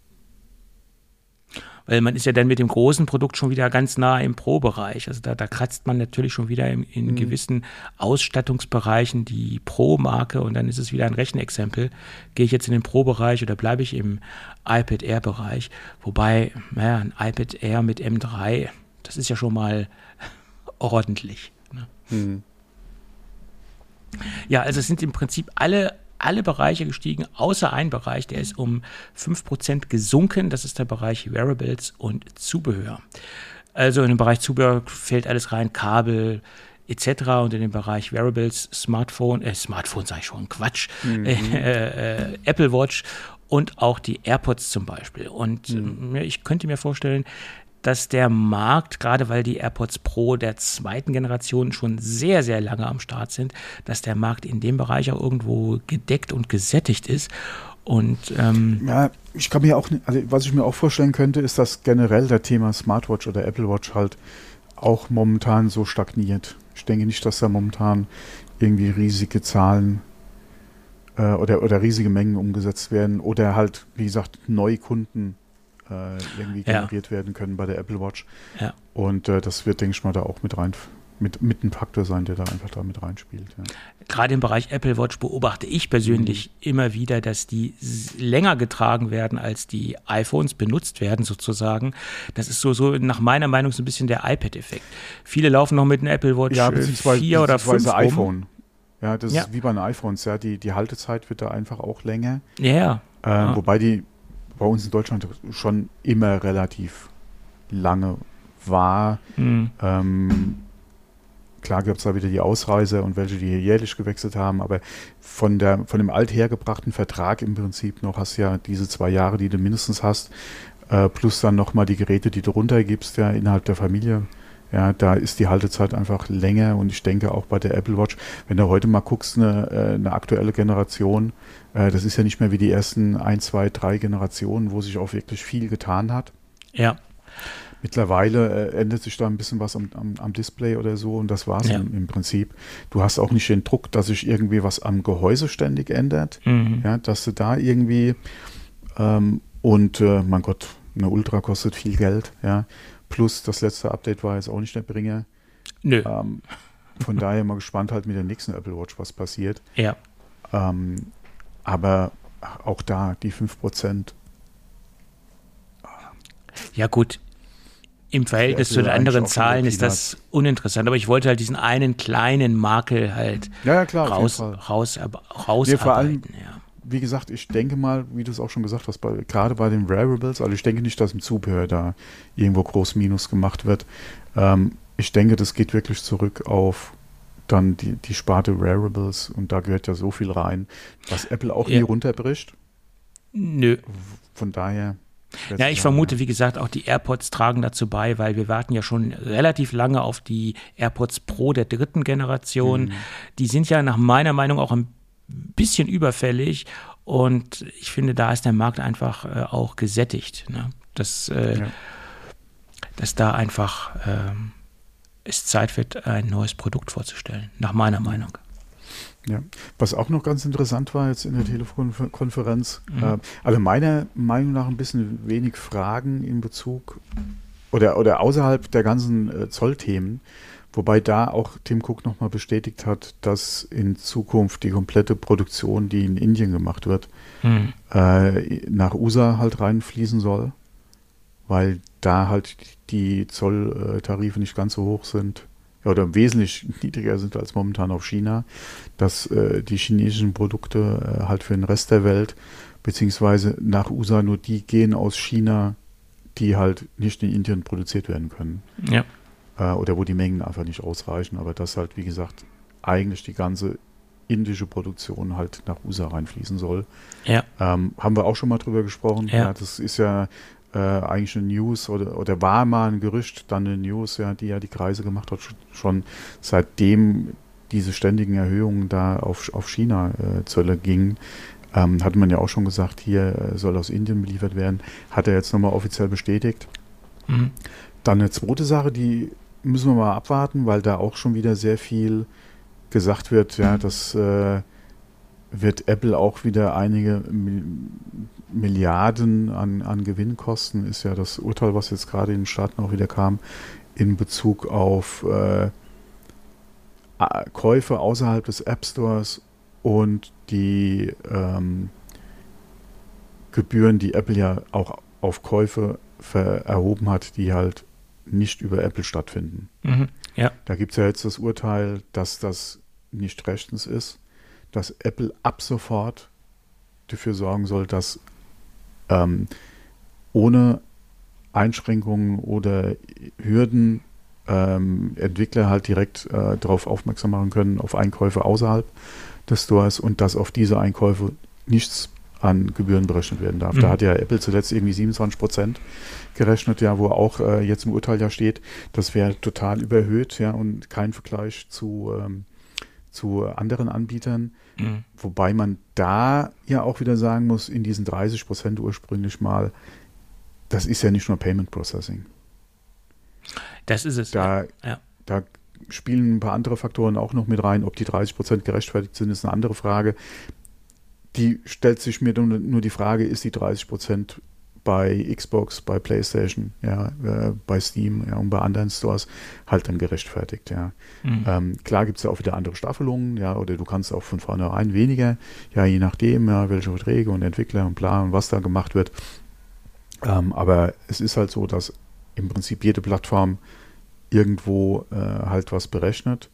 Weil man ist ja dann mit dem großen Produkt schon wieder ganz nah im Pro-Bereich. Also da, da kratzt man natürlich schon wieder in, in mhm. gewissen Ausstattungsbereichen die Pro-Marke und dann ist es wieder ein Rechenexempel. Gehe ich jetzt in den Pro-Bereich oder bleibe ich im iPad Air-Bereich? Wobei, naja, ein iPad Air mit M drei, das ist ja schon mal ordentlich. Ne? Mhm. Ja, also es sind im Prinzip alle alle Bereiche gestiegen, außer ein Bereich, der ist um fünf Prozent gesunken. Das ist der Bereich Wearables und Zubehör. Also in den Bereich Zubehör fällt alles rein, Kabel et cetera. Und in den Bereich Wearables, Smartphone, äh, Smartphone sage ich schon, Quatsch, mhm. äh, äh, Apple Watch und auch die AirPods zum Beispiel. Und mhm. äh, ich könnte mir vorstellen, dass der Markt, gerade weil die AirPods Pro der zweiten Generation schon sehr, sehr lange am Start sind, dass der Markt in dem Bereich auch irgendwo gedeckt und gesättigt ist. Und ähm, ja, ich kann mir auch, also was ich mir auch vorstellen könnte, ist, dass generell der Thema Smartwatch oder Apple Watch halt auch momentan so stagniert. Ich denke nicht, dass da momentan irgendwie riesige Zahlen äh, oder, oder riesige Mengen umgesetzt werden oder halt, wie gesagt, neue Kunden Äh, irgendwie generiert ja. werden können bei der Apple Watch. Ja. Und äh, das wird, denke ich mal, da auch mit rein, mit, mit ein Faktor sein, der da einfach da mit reinspielt. Ja. Gerade im Bereich Apple Watch beobachte ich persönlich mhm. immer wieder, dass die länger getragen werden, als die iPhones benutzt werden sozusagen. Das ist so, so nach meiner Meinung so ein bisschen der iPad-Effekt. Viele laufen noch mit einem Apple Watch ja, vier oder fünf iPhone. Ja, das ja. ist wie bei den iPhones. Ja, die, die Haltezeit wird da einfach auch länger. Ja. Äh, ja. Wobei die bei uns in Deutschland schon immer relativ lange war. Mhm. Ähm, klar gab es da wieder die Ausreißer und welche, die hier jährlich gewechselt haben, aber von, der, von dem althergebrachten Vertrag im Prinzip noch hast du ja diese zwei Jahre, die du mindestens hast, äh, plus dann nochmal die Geräte, die du runtergibst, ja, innerhalb der Familie. Ja, da ist die Haltezeit einfach länger und ich denke auch bei der Apple Watch, wenn du heute mal guckst, eine, eine aktuelle Generation, äh, das ist ja nicht mehr wie die ersten ein, zwei, drei Generationen, wo sich auch wirklich viel getan hat. Ja. Mittlerweile äh, ändert sich da ein bisschen was am, am, am Display oder so und das war es ja. im, im Prinzip. Du hast auch nicht den Druck, dass sich irgendwie was am Gehäuse ständig ändert, mhm. ja, dass du da irgendwie ähm, und äh, mein Gott, eine Ultra kostet viel Geld, ja. Plus das letzte Update war jetzt auch nicht der Bringer. Nö. Ähm, von daher mal gespannt halt mit der nächsten Apple Watch, was passiert. Ja. Ähm, aber auch da die fünf Prozent. Ja gut, im Verhältnis zu den anderen Zahlen ist das uninteressant. Aber ich wollte halt diesen einen kleinen Makel halt ja, ja, klar, raus, raus, rausarbeiten. Nee, vor allem, ja. Wie gesagt, ich denke mal, wie du es auch schon gesagt hast, bei, gerade bei den Wearables, also ich denke nicht, dass im Zubehör da irgendwo groß Minus gemacht wird. Ähm, ich denke, das geht wirklich zurück auf dann die, die Sparte Wearables und da gehört ja so viel rein, was Apple auch ja. nie runterbricht. Nö. Von daher. Ja, ich vermute, wie gesagt, auch die AirPods tragen dazu bei, weil wir warten ja schon relativ lange auf die AirPods Pro der dritten Generation. Mhm. Die sind ja nach meiner Meinung auch ein bisschen überfällig und ich finde, da ist der Markt einfach äh, auch gesättigt. Ne? Das, äh, ja. dass da einfach ähm, es Zeit wird, ein neues Produkt vorzustellen, nach meiner Meinung. Ja, was auch noch ganz interessant war jetzt in der Telefonkonferenz, Mhm. äh, also meiner Meinung nach ein bisschen wenig Fragen in Bezug oder, oder außerhalb der ganzen äh, Zollthemen, wobei da auch Tim Cook nochmal bestätigt hat, dass in Zukunft die komplette Produktion, die in Indien gemacht wird, Mhm. äh, nach U S A halt reinfließen soll, weil da halt die Zolltarife nicht ganz so hoch sind. Ja, oder wesentlich niedriger sind als momentan auf China, dass äh, die chinesischen Produkte äh, halt für den Rest der Welt, beziehungsweise nach U S A nur die gehen aus China, die halt nicht in Indien produziert werden können. Ja. Äh, oder wo die Mengen einfach nicht ausreichen, aber dass halt, wie gesagt, eigentlich die ganze indische Produktion halt nach U S A reinfließen soll. Ja. Ähm, haben wir auch schon mal drüber gesprochen. Ja. Ja, das ist ja äh, eigentlich eine News oder, oder war mal ein Gerücht, dann eine News, ja, die ja die Kreise gemacht hat, schon seitdem diese ständigen Erhöhungen da auf, auf China-Zölle äh, gingen. Ähm, hatte man ja auch schon gesagt, hier äh, soll aus Indien beliefert werden. Hat er jetzt nochmal offiziell bestätigt. Mhm. Dann eine zweite Sache, die müssen wir mal abwarten, weil da auch schon wieder sehr viel gesagt wird, ja, das äh, wird Apple auch wieder einige Mi- Milliarden an, an Gewinn kosten, ist ja das Urteil, was jetzt gerade in den Staaten auch wieder kam, in Bezug auf äh, A- Käufe außerhalb des App Stores und die ähm, Gebühren, die Apple ja auch auf Käufe ver- erhoben hat, die halt nicht über Apple stattfinden. Mhm. Ja. Da gibt es ja jetzt das Urteil, dass das nicht rechtens ist, dass Apple ab sofort dafür sorgen soll, dass ähm, ohne Einschränkungen oder Hürden ähm, Entwickler halt direkt äh, darauf aufmerksam machen können, auf Einkäufe außerhalb des Stores und dass auf diese Einkäufe nichts an Gebühren berechnet werden darf. Mhm. Da hat ja Apple zuletzt irgendwie siebenundzwanzig Prozent gerechnet, ja, wo auch äh, jetzt im Urteil ja steht, das wäre total überhöht, ja, und kein Vergleich zu, ähm, zu anderen Anbietern. Mhm. Wobei man da ja auch wieder sagen muss, in diesen dreißig Prozent ursprünglich mal, das ist ja nicht nur Payment Processing. Das ist es. Da, ja. da spielen ein paar andere Faktoren auch noch mit rein. Ob die dreißig Prozent gerechtfertigt sind, ist eine andere Frage. Die stellt sich mir nur, nur die Frage, ist die dreißig Prozent bei Xbox, bei PlayStation, ja, äh, bei Steam, ja, und bei anderen Stores halt dann gerechtfertigt, ja. Mhm. Ähm, klar gibt es ja auch wieder andere Staffelungen, ja, oder du kannst auch von vornherein weniger, ja, je nachdem, ja, welche Verträge und Entwickler und bla und was da gemacht wird. Ähm, aber es ist halt so, dass im Prinzip jede Plattform irgendwo äh, halt was berechnet.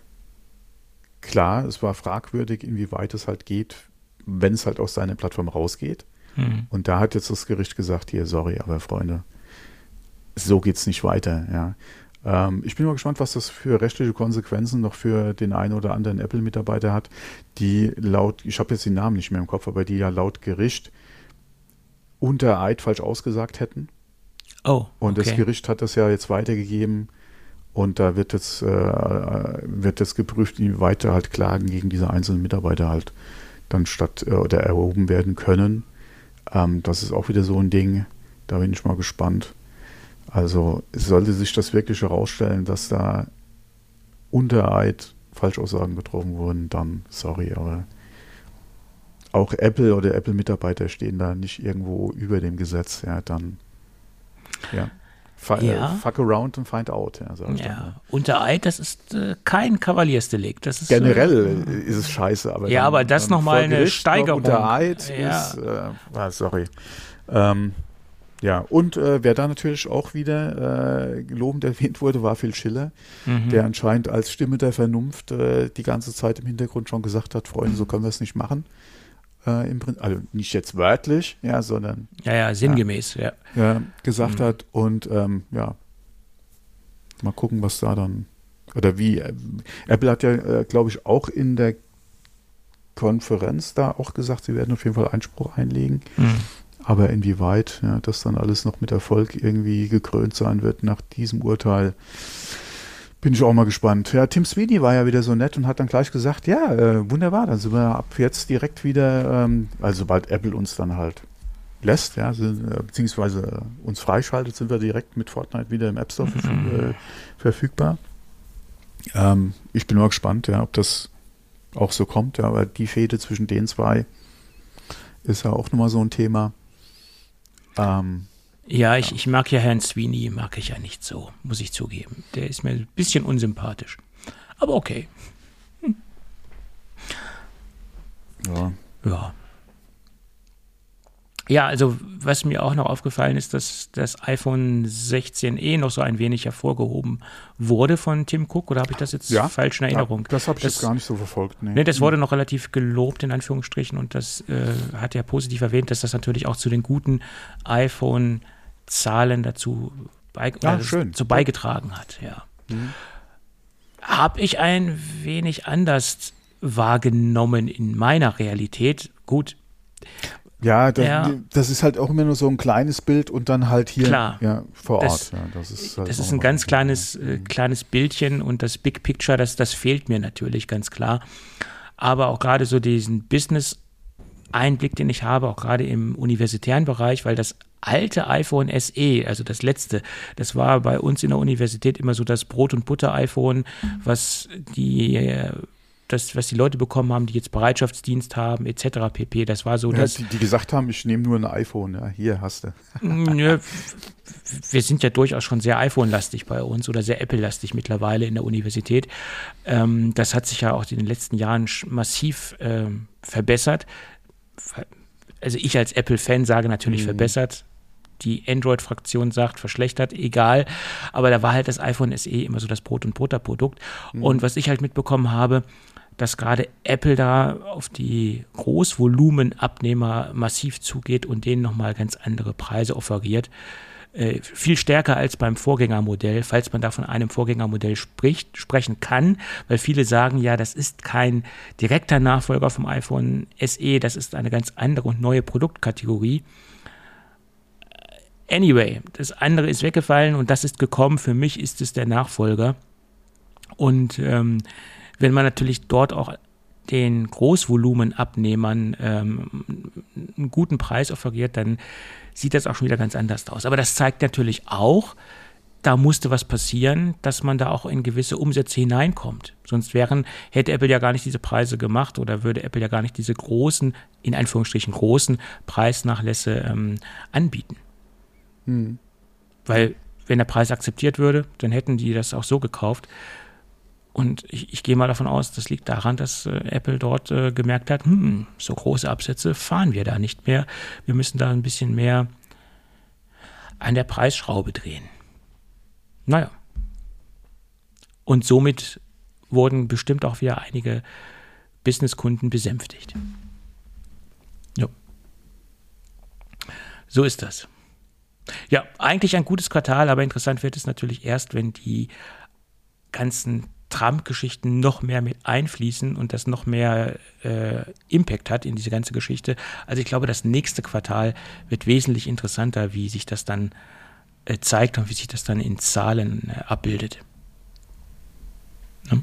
Klar, es war fragwürdig, inwieweit es halt geht, wenn es halt aus seiner Plattform rausgeht. Mhm. Und da hat jetzt das Gericht gesagt, hier, sorry, aber Freunde, so geht's nicht weiter, ja. Ähm, ich bin mal gespannt, was das für rechtliche Konsequenzen noch für den einen oder anderen Apple-Mitarbeiter hat, die laut, ich habe jetzt den Namen nicht mehr im Kopf, aber die ja laut Gericht unter Eid falsch ausgesagt hätten. Oh, Und okay. das Gericht hat das ja jetzt weitergegeben und da wird jetzt, äh, wird jetzt geprüft, inwieweit da halt Klagen gegen diese einzelnen Mitarbeiter halt dann statt äh, oder erhoben werden können. Ähm, das ist auch wieder so ein Ding, da bin ich mal gespannt. Also sollte sich das wirklich herausstellen, dass da unter Eid Falschaussagen getroffen wurden, dann sorry, aber auch Apple oder Apple-Mitarbeiter stehen da nicht irgendwo über dem Gesetz, ja, dann ja. F- Ja. äh, fuck around and find out, ja, sag ich dann, Ja, ne? unter Eid, das ist äh, kein Kavaliersdelikt. Das ist, Generell Äh, ist es scheiße, aber Ja, dann, aber das dann noch mal vor eine Gericht noch Steigerung. Unter Eid Ja. ist, äh, ah, sorry. Ähm, ja, und äh, wer da natürlich auch wieder äh, lobend erwähnt wurde, war Phil Schiller, mhm. der anscheinend als Stimme der Vernunft äh, die ganze Zeit im Hintergrund schon gesagt hat, Freunde, so können wir es nicht machen. Äh, im Prin- also nicht jetzt wörtlich, ja, sondern Ja, ja, sinngemäß, ja. ja, gesagt Mhm. hat und ähm, ja, mal gucken, was da dann oder wie. Äh, Apple hat ja, äh, glaube ich, auch in der Konferenz da auch gesagt, sie werden auf jeden Fall Einspruch einlegen. Mhm. Aber inwieweit ja, das dann alles noch mit Erfolg irgendwie gekrönt sein wird nach diesem Urteil, bin ich auch mal gespannt. Ja, Tim Sweeney war ja wieder so nett und hat dann gleich gesagt, ja, äh, wunderbar, dann sind wir ab jetzt direkt wieder, ähm, also sobald Apple uns dann halt lässt, ja, sind, äh, beziehungsweise uns freischaltet, sind wir direkt mit Fortnite wieder im App Store verfüg Mhm. äh, verfügbar. Ähm, ich bin nur gespannt, ja, ob das auch so kommt, ja, aber die Fehde zwischen den zwei ist ja auch nochmal so ein Thema. Ähm, Ja, ich, ich mag ja Herrn Sweeney, mag ich ja nicht so, muss ich zugeben. Der ist mir ein bisschen unsympathisch. Aber okay. ja. Ja. Ja, also was mir auch noch aufgefallen ist, dass das iPhone sechzehn e noch so ein wenig hervorgehoben wurde von Tim Cook, oder habe ich das jetzt Ja, falsch in Erinnerung? Ja, das habe ich das, jetzt gar nicht so verfolgt. Nee. Ne, das wurde noch relativ gelobt, in Anführungsstrichen, und das äh, hat er positiv erwähnt, dass das natürlich auch zu den guten iPhone-Zahlen dazu, bei, Ja, äh, schön. dazu beigetragen hat. Ja. Mhm. Habe ich ein wenig anders wahrgenommen in meiner Realität. Gut, Ja, das, Ja. das ist halt auch immer nur so ein kleines Bild und dann halt hier Klar. Ja, vor Das- Ort. Ja, das ist, halt das auch ist ein noch ganz Thema. kleines, äh, kleines Bildchen, und das Big Picture, das, das fehlt mir natürlich ganz klar. Aber auch gerade so diesen Business-Einblick, den ich habe, auch gerade im universitären Bereich, weil das alte iPhone S E, also das letzte, das war bei uns in der Universität immer so das Brot- und Butter-iPhone, was die, äh, das, was die Leute bekommen haben, die jetzt Bereitschaftsdienst haben, et cetera pp. Das war so Ja, das. die, die gesagt haben, ich nehme nur ein iPhone. Ja, hier hast du. Nö, wir sind ja durchaus schon sehr iPhone-lastig bei uns oder sehr Apple-lastig mittlerweile in der Universität. Ähm, das hat sich ja auch in den letzten Jahren sch- massiv ähm, verbessert. Ver- Also ich als Apple-Fan sage natürlich Mhm. verbessert. Die Android-Fraktion sagt verschlechtert, egal. Aber da war halt das iPhone S E immer so das Brot- und Butter-Produkt. Mhm. Und was ich halt mitbekommen habe, dass gerade Apple da auf die Großvolumenabnehmer massiv zugeht und denen nochmal ganz andere Preise offeriert. Äh, viel stärker als beim Vorgängermodell, falls man da von einem Vorgängermodell spricht, sprechen kann, weil viele sagen, ja, das ist kein direkter Nachfolger vom iPhone S E, das ist eine ganz andere und neue Produktkategorie. Anyway, das andere ist weggefallen und das ist gekommen. Für mich ist es der Nachfolger. Und ähm, wenn man natürlich dort auch den Großvolumenabnehmern ähm, einen guten Preis offeriert, dann sieht das auch schon wieder ganz anders aus. Aber das zeigt natürlich auch, da musste was passieren, dass man da auch in gewisse Umsätze hineinkommt. Sonst wären, hätte Apple ja gar nicht diese Preise gemacht oder würde Apple ja gar nicht diese großen, in Anführungsstrichen großen Preisnachlässe ähm, anbieten. Hm. Weil, wenn der Preis akzeptiert würde, dann hätten die das auch so gekauft. Und ich, ich gehe mal davon aus, das liegt daran, dass äh, Apple dort äh, gemerkt hat, hm, so große Absätze fahren wir da nicht mehr. Wir müssen da ein bisschen mehr an der Preisschraube drehen. Naja. Und somit wurden bestimmt auch wieder einige Businesskunden besänftigt. Ja. So ist das. Ja, eigentlich ein gutes Quartal, aber interessant wird es natürlich erst, wenn die ganzen Trump-Geschichten noch mehr mit einfließen und das noch mehr äh, Impact hat in diese ganze Geschichte. Also ich glaube, das nächste Quartal wird wesentlich interessanter, wie sich das dann äh, zeigt und wie sich das dann in Zahlen äh, abbildet. Ja.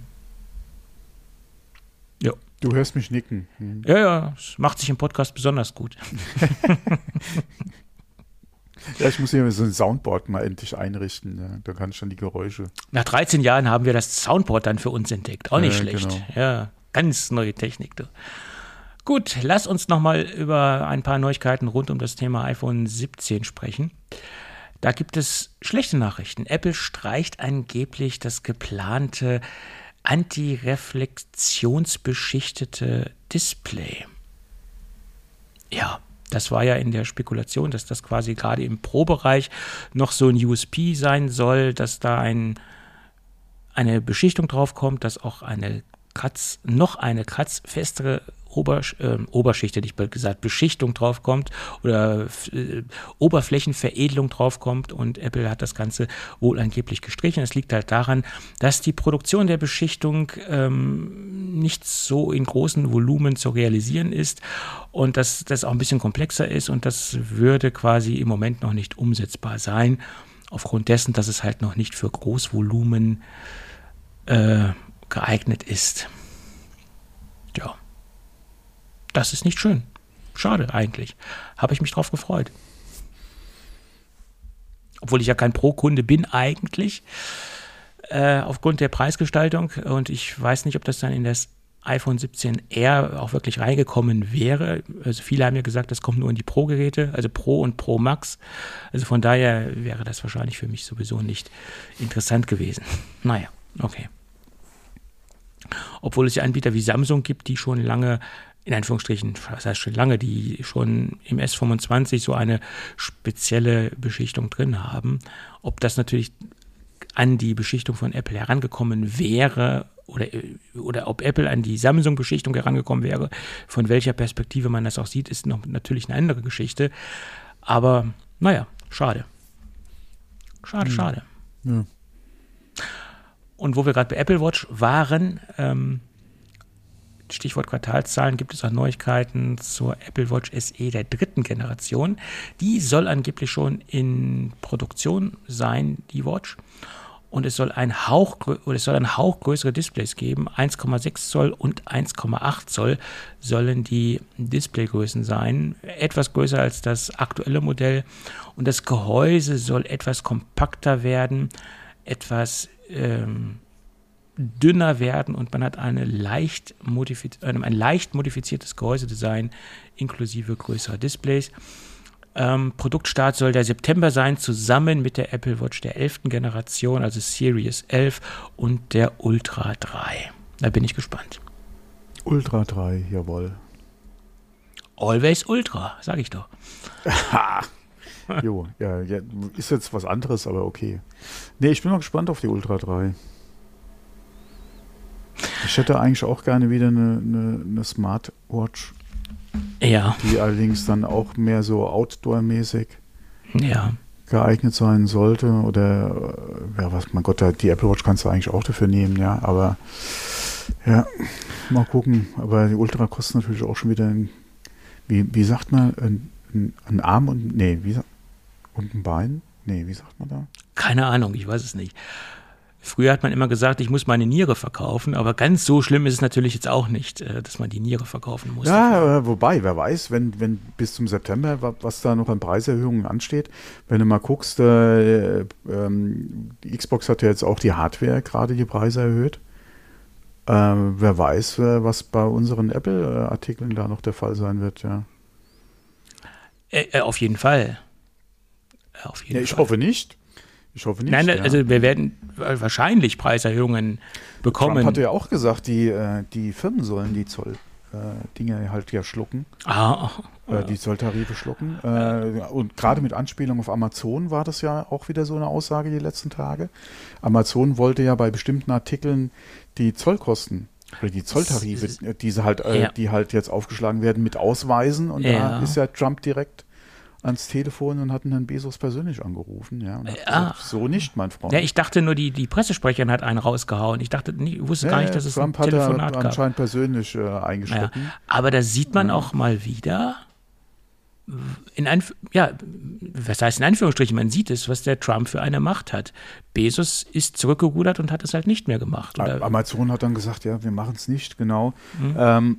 Ja. Du hörst mich nicken. Hm. Ja, ja, es macht sich im Podcast besonders gut. Ja, ich muss hier so ein Soundboard mal endlich einrichten. Ja. Da kann ich dann die Geräusche. Nach dreizehn Jahren haben wir das Soundboard dann für uns entdeckt. Auch nicht Ja, schlecht. genau. Ja, ganz neue Technik. Du. Gut, lass uns nochmal über ein paar Neuigkeiten rund um das Thema iPhone siebzehn sprechen. Da gibt es schlechte Nachrichten. Apple streicht angeblich das geplante antireflexionsbeschichtete Display. Ja, das war ja in der Spekulation, dass das quasi gerade im Pro-Bereich noch so ein U S P sein soll, dass da ein, eine Beschichtung draufkommt, dass auch eine Kratz, noch eine kratzfestere Obersch äh, Oberschicht, hätte ich bald gesagt, Beschichtung draufkommt oder äh, Oberflächenveredelung draufkommt, und Apple hat das Ganze wohl angeblich gestrichen. Es liegt halt daran, dass die Produktion der Beschichtung ähm, nicht so in großen Volumen zu realisieren ist und dass das auch ein bisschen komplexer ist, und das würde quasi im Moment noch nicht umsetzbar sein, aufgrund dessen, dass es halt noch nicht für Großvolumen äh, geeignet ist. Ja. Das ist nicht schön. schade eigentlich. Habe ich mich drauf gefreut. Obwohl ich ja kein Pro-Kunde bin eigentlich, äh, aufgrund der Preisgestaltung. Und ich weiß nicht, ob das dann in das iPhone siebzehn R auch wirklich reingekommen wäre. Also viele haben ja gesagt, das kommt nur in die Pro-Geräte, also Pro und Pro Max. Also von daher wäre das wahrscheinlich für mich sowieso nicht interessant gewesen. Naja, okay. Obwohl es ja Anbieter wie Samsung gibt, die schon lange, in Anführungsstrichen, was heißt schon lange, die schon im S fünfundzwanzig so eine spezielle Beschichtung drin haben. Ob das natürlich an die Beschichtung von Apple herangekommen wäre oder, oder ob Apple an die Samsung-Beschichtung herangekommen wäre, von welcher Perspektive man das auch sieht, ist noch natürlich eine andere Geschichte. Aber naja, schade. Schade, mhm. schade. Ja. Und wo wir gerade bei Apple Watch waren, ähm, Stichwort Quartalszahlen, gibt es auch Neuigkeiten zur Apple Watch S E der dritten Generation. Die soll angeblich schon in Produktion sein, die Watch. Und es soll ein Hauch, oder es soll ein Hauch größere Displays geben. eins Komma sechs Zoll und eins Komma acht Zoll sollen die Displaygrößen sein. Etwas größer als das aktuelle Modell. Und das Gehäuse soll etwas kompakter werden, etwas ähm, dünner werden und man hat eine leicht modifiz- äh, ein leicht modifiziertes Gehäusedesign inklusive größerer Displays. Ähm, Produktstart soll der September sein, zusammen mit der Apple Watch der elften Generation, also Series elf und der Ultra drei. Da bin ich gespannt. Ultra drei, jawohl. Always Ultra, sag ich doch. Jo, ja, ja, ist jetzt was anderes, aber okay. Nee, ich bin mal gespannt auf die Ultra drei. Ich hätte eigentlich auch gerne wieder eine, eine, eine Smartwatch. Ja. Die allerdings dann auch mehr so Outdoor-mäßig ja. geeignet sein sollte. Oder, ja, was, mein Gott, die Apple Watch kannst du eigentlich auch dafür nehmen, ja. Aber, ja, mal gucken. Aber die Ultra kostet natürlich auch schon wieder, ein, wie, wie sagt man, ein, ein, ein Arm und, nee, wie, und ein Bein? Nee, wie sagt man da? Keine Ahnung, ich weiß es nicht. Früher hat man immer gesagt, ich muss meine Niere verkaufen, aber ganz so schlimm ist es natürlich jetzt auch nicht, dass man die Niere verkaufen muss. Ja, wobei, wer weiß, wenn, wenn bis zum September, was da noch an Preiserhöhungen ansteht, wenn du mal guckst, äh, ähm, die Xbox hat ja jetzt auch die Hardware gerade die Preise erhöht. Äh, wer weiß, äh, was bei unseren Apple-Artikeln da noch der Fall sein wird, ja. Äh, auf jeden Fall. Auf jeden ja, ich Fall. hoffe nicht. Ich hoffe nicht. Nein, ja. also wir werden wahrscheinlich Preiserhöhungen bekommen. Trump hatte ja auch gesagt, die, die Firmen sollen die Zoll-Dinge halt ja schlucken. Ah, äh, die Zolltarife schlucken. Äh, und gerade mit Anspielung auf Amazon war das ja auch wieder so eine Aussage die letzten Tage. Amazon wollte ja bei bestimmten Artikeln die Zollkosten oder die Zolltarife, die, sie halt, äh, ja. die halt jetzt aufgeschlagen werden, mit ausweisen. Und ja. da ist ja Trump direkt ans Telefon und hat Herrn Bezos persönlich angerufen. Ja, und hat ah. gesagt, so nicht, mein Freund. Ja, ich dachte nur, die, die Pressesprecherin hat einen rausgehauen. Ich dachte, ich wusste ja, gar nicht, dass es Trump ein Telefonat hat gab. er anscheinend persönlich äh, eingeschritten. Ja. Aber da sieht man ja. auch mal wieder, in Anf- ja, was heißt in Anführungsstrichen, man sieht es, was der Trump für eine Macht hat. Bezos ist zurückgerudert und hat es halt nicht mehr gemacht. Oder? Amazon hat dann gesagt, ja, wir machen es nicht, genau. Mhm. Ähm,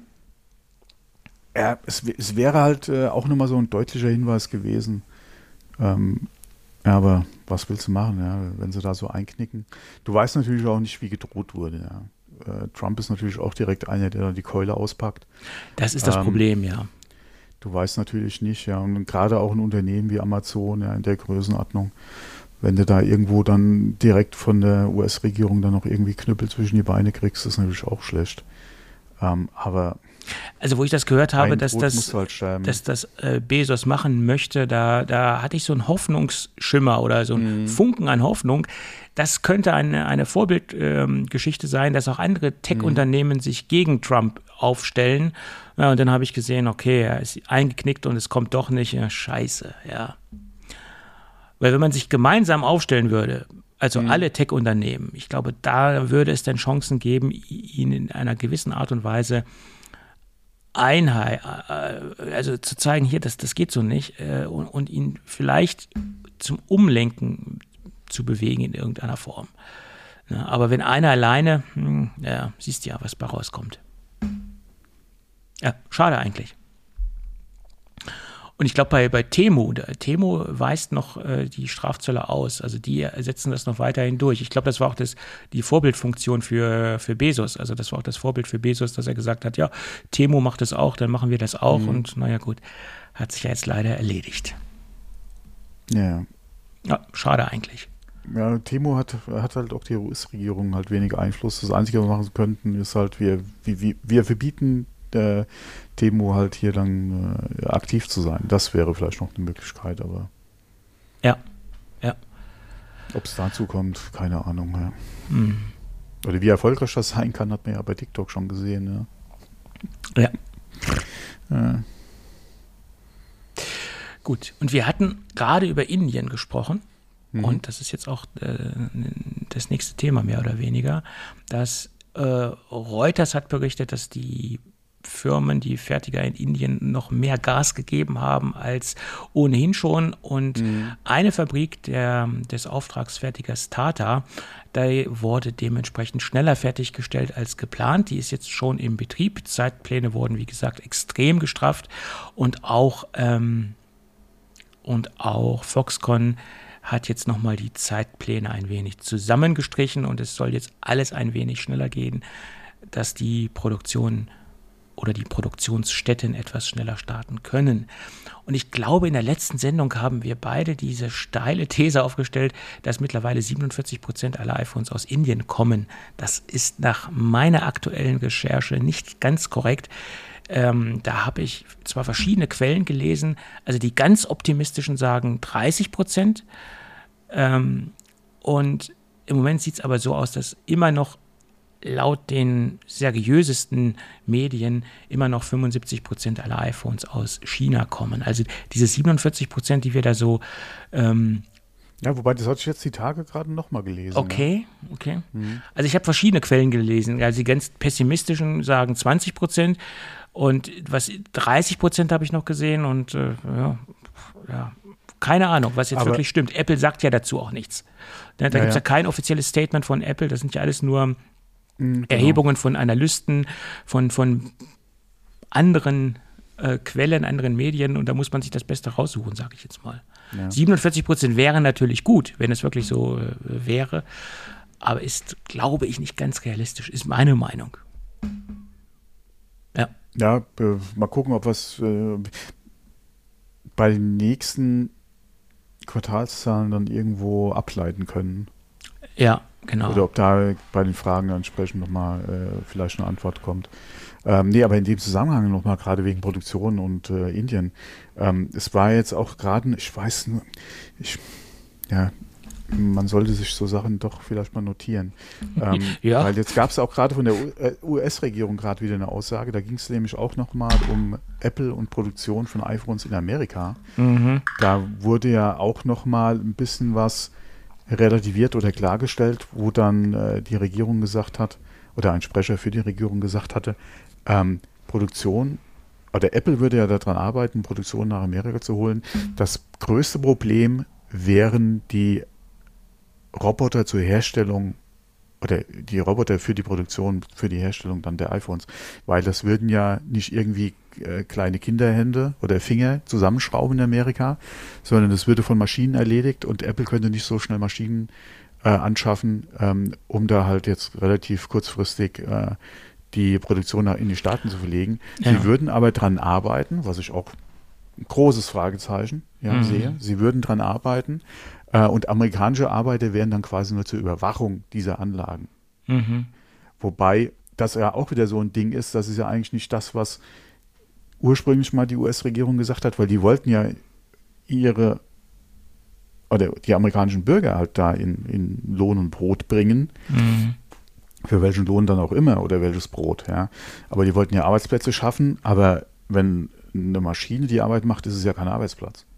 ja, es, es wäre halt äh, auch nochmal so ein deutlicher Hinweis gewesen. Ähm, ja, aber was willst du machen, ja, wenn sie da so einknicken? Du weißt natürlich auch nicht, wie gedroht wurde. Ja. Äh, Trump ist natürlich auch direkt einer, der die Keule auspackt. Das ist das ähm, Problem, ja. Du weißt natürlich nicht, ja, und gerade auch ein Unternehmen wie Amazon, ja, in der Größenordnung, wenn du da irgendwo dann direkt von der U S-Regierung dann noch irgendwie Knüppel zwischen die Beine kriegst, ist natürlich auch schlecht. Ähm, aber Also wo ich das gehört habe, dass Brot das, halt dass das äh, Bezos machen möchte, da, da hatte ich so einen Hoffnungsschimmer oder so einen Mhm. Funken an Hoffnung. Das könnte eine, eine Vorbildgeschichte ähm, sein, dass auch andere Tech-Unternehmen sich gegen Trump aufstellen. Ja, und dann habe ich gesehen, okay, er ist eingeknickt und es kommt doch nicht. Ja, scheiße, ja. Weil wenn man sich gemeinsam aufstellen würde, also Mhm. alle Tech-Unternehmen, ich glaube, da würde es dann Chancen geben, ihn in einer gewissen Art und Weise Einheit, also zu zeigen, hier, das, das geht so nicht, äh, und, und ihn vielleicht zum Umlenken zu bewegen in irgendeiner Form. Ja, aber wenn einer alleine, hm, ja, siehst du ja, was bei rauskommt. Ja, schade eigentlich. Und ich glaube, bei, bei Temu, der, Temu weist noch äh, die Strafzölle aus. Also die setzen das noch weiterhin durch. Ich glaube, das war auch das, die Vorbildfunktion für, für Bezos. Also das war auch das Vorbild für Bezos, dass er gesagt hat, ja, Temu macht das auch, dann machen wir das auch. Mhm. Und naja gut, hat sich ja jetzt leider erledigt. Ja. Ja, schade eigentlich. Ja, Temu hat, hat halt auch die U S-Regierung halt wenig Einfluss. Das Einzige, was wir machen könnten, ist halt, wir, wir, wir verbieten äh, Temu halt hier dann äh, aktiv zu sein. Das wäre vielleicht noch eine Möglichkeit, aber ja, ja. Ob es dazu kommt, keine Ahnung. Ja. Hm. Oder wie erfolgreich das sein kann, hat man ja bei TikTok schon gesehen. Ja. Ja. ja. Gut, und wir hatten gerade über Indien gesprochen. Mhm. Und das ist jetzt auch äh, das nächste Thema mehr oder weniger, dass äh, Reuters hat berichtet, dass die Firmen, die Fertiger in Indien noch mehr Gas gegeben haben als ohnehin schon. Und mhm. eine Fabrik der, des Auftragsfertigers Tata, da wurde dementsprechend schneller fertiggestellt als geplant. Die ist jetzt schon im Betrieb. Zeitpläne wurden, wie gesagt, extrem gestrafft. Und auch, ähm, und auch Foxconn hat jetzt nochmal die Zeitpläne ein wenig zusammengestrichen und es soll jetzt alles ein wenig schneller gehen, dass die Produktion oder die Produktionsstätten etwas schneller starten können. Und ich glaube, in der letzten Sendung haben wir beide diese steile These aufgestellt, dass mittlerweile siebenundvierzig Prozent aller iPhones aus Indien kommen. Das ist nach meiner aktuellen Recherche nicht ganz korrekt. Ähm, da habe ich zwar verschiedene Quellen gelesen, also die ganz optimistischen sagen dreißig Prozent. Ähm, und im Moment sieht es aber so aus, dass immer noch laut den seriösesten Medien immer noch fünfundsiebzig Prozent aller iPhones aus China kommen. Also diese siebenundvierzig Prozent, die wir da so ähm, ja, wobei, das hatte ich jetzt die Tage gerade nochmal gelesen. Okay, ja. okay. Mhm. Also ich habe verschiedene Quellen gelesen. Also die ganz pessimistischen sagen zwanzig Prozent und was dreißig Prozent habe ich noch gesehen und äh, ja, ja, keine Ahnung, was jetzt Aber wirklich stimmt. Apple sagt ja dazu auch nichts. Da, da ja, gibt es ja. ja kein offizielles Statement von Apple, das sind ja alles nur mhm, genau. Erhebungen von Analysten, von, von anderen äh, Quellen, anderen Medien und da muss man sich das Beste raussuchen, sage ich jetzt mal. Ja. siebenundvierzig Prozent wären natürlich gut, wenn es wirklich so äh, wäre, aber ist, glaube ich, nicht ganz realistisch, ist meine Meinung. Ja. Ja, äh, mal gucken, ob was äh, bei den nächsten Quartalszahlen dann irgendwo ableiten können. Ja, genau. Oder ob da bei den Fragen entsprechend nochmal äh, vielleicht eine Antwort kommt. Ähm, nee, aber in dem Zusammenhang nochmal, gerade wegen Produktion und äh, Indien. Ähm, es war jetzt auch gerade, ich weiß nur, ich, ja, man sollte sich so Sachen doch vielleicht mal notieren. Ähm, ja. Weil jetzt gab es auch gerade von der U S-Regierung gerade wieder eine Aussage, da ging es nämlich auch nochmal um Apple und Produktion von iPhones in Amerika. Mhm. Da wurde ja auch nochmal ein bisschen was relativiert oder klargestellt, wo dann äh, die Regierung gesagt hat, oder ein Sprecher für die Regierung gesagt hatte, ähm, Produktion, oder Apple würde ja daran arbeiten, Produktion nach Amerika zu holen. Das größte Problem wären die Roboter zur Herstellung oder die Roboter für die Produktion, für die Herstellung dann der iPhones, weil das würden ja nicht irgendwie äh, kleine Kinderhände oder Finger zusammenschrauben in Amerika, sondern das würde von Maschinen erledigt und Apple könnte nicht so schnell Maschinen äh, anschaffen, ähm, um da halt jetzt relativ kurzfristig äh, die Produktion nach in die Staaten zu verlegen. Ja. Sie würden aber dran arbeiten, was ich auch ein großes Fragezeichen ja, mhm. sehe. Sie würden dran arbeiten äh, und amerikanische Arbeiter wären dann quasi nur zur Überwachung dieser Anlagen. Mhm. Wobei das ja auch wieder so ein Ding ist, das ist ja eigentlich nicht das, was ursprünglich mal die U S-Regierung gesagt hat, weil die wollten ja ihre oder die amerikanischen Bürger halt da in, in Lohn und Brot bringen. Mhm. Für welchen Lohn dann auch immer oder welches Brot, ja. Aber die wollten ja Arbeitsplätze schaffen, aber wenn eine Maschine die Arbeit macht, ist es ja kein Arbeitsplatz.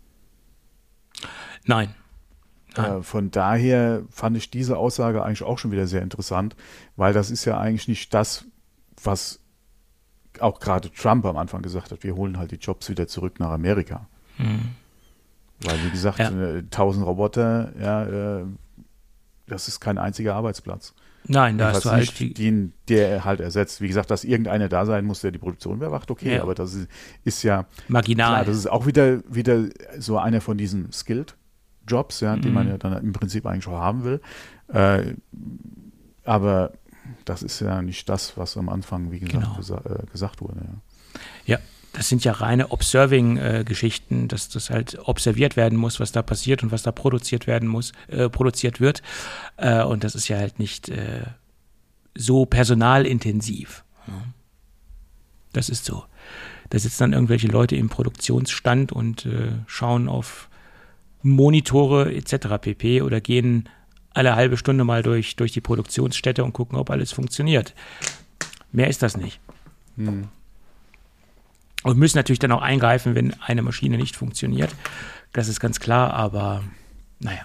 Nein. Nein. Äh, von daher fand ich diese Aussage eigentlich auch schon wieder sehr interessant, weil das ist ja eigentlich nicht das, was auch gerade Trump am Anfang gesagt hat, wir holen halt die Jobs wieder zurück nach Amerika. Mhm. Weil, wie gesagt, ja. tausend Roboter, ja, äh, das ist kein einziger Arbeitsplatz. Nein, da hast du halt nicht die, den, der halt ersetzt. Wie gesagt, dass irgendeiner da sein muss, der die Produktion überwacht, okay, Ja. aber das ist, ist ja marginal. klar, das ist auch wieder, wieder so einer von diesen Skilled-Jobs, ja, die Mhm. man ja dann im Prinzip eigentlich schon haben will. Äh, aber das ist ja nicht das, was am Anfang, wie gesagt, Genau. gesa äh, gesagt wurde. Ja. Ja, das sind ja reine Observing-Geschichten, dass das halt observiert werden muss, was da passiert und was da produziert werden muss, äh, produziert wird. Äh, und das ist ja halt nicht äh, so personalintensiv. Ja. Das ist so. Da sitzen dann irgendwelche Leute im Produktionsstand und äh, schauen auf Monitore et cetera pp. Oder gehen alle halbe Stunde mal durch, durch die Produktionsstätte und gucken, ob alles funktioniert. Mehr ist das nicht. Hm. Und müssen natürlich dann auch eingreifen, wenn eine Maschine nicht funktioniert. Das ist ganz klar, aber naja.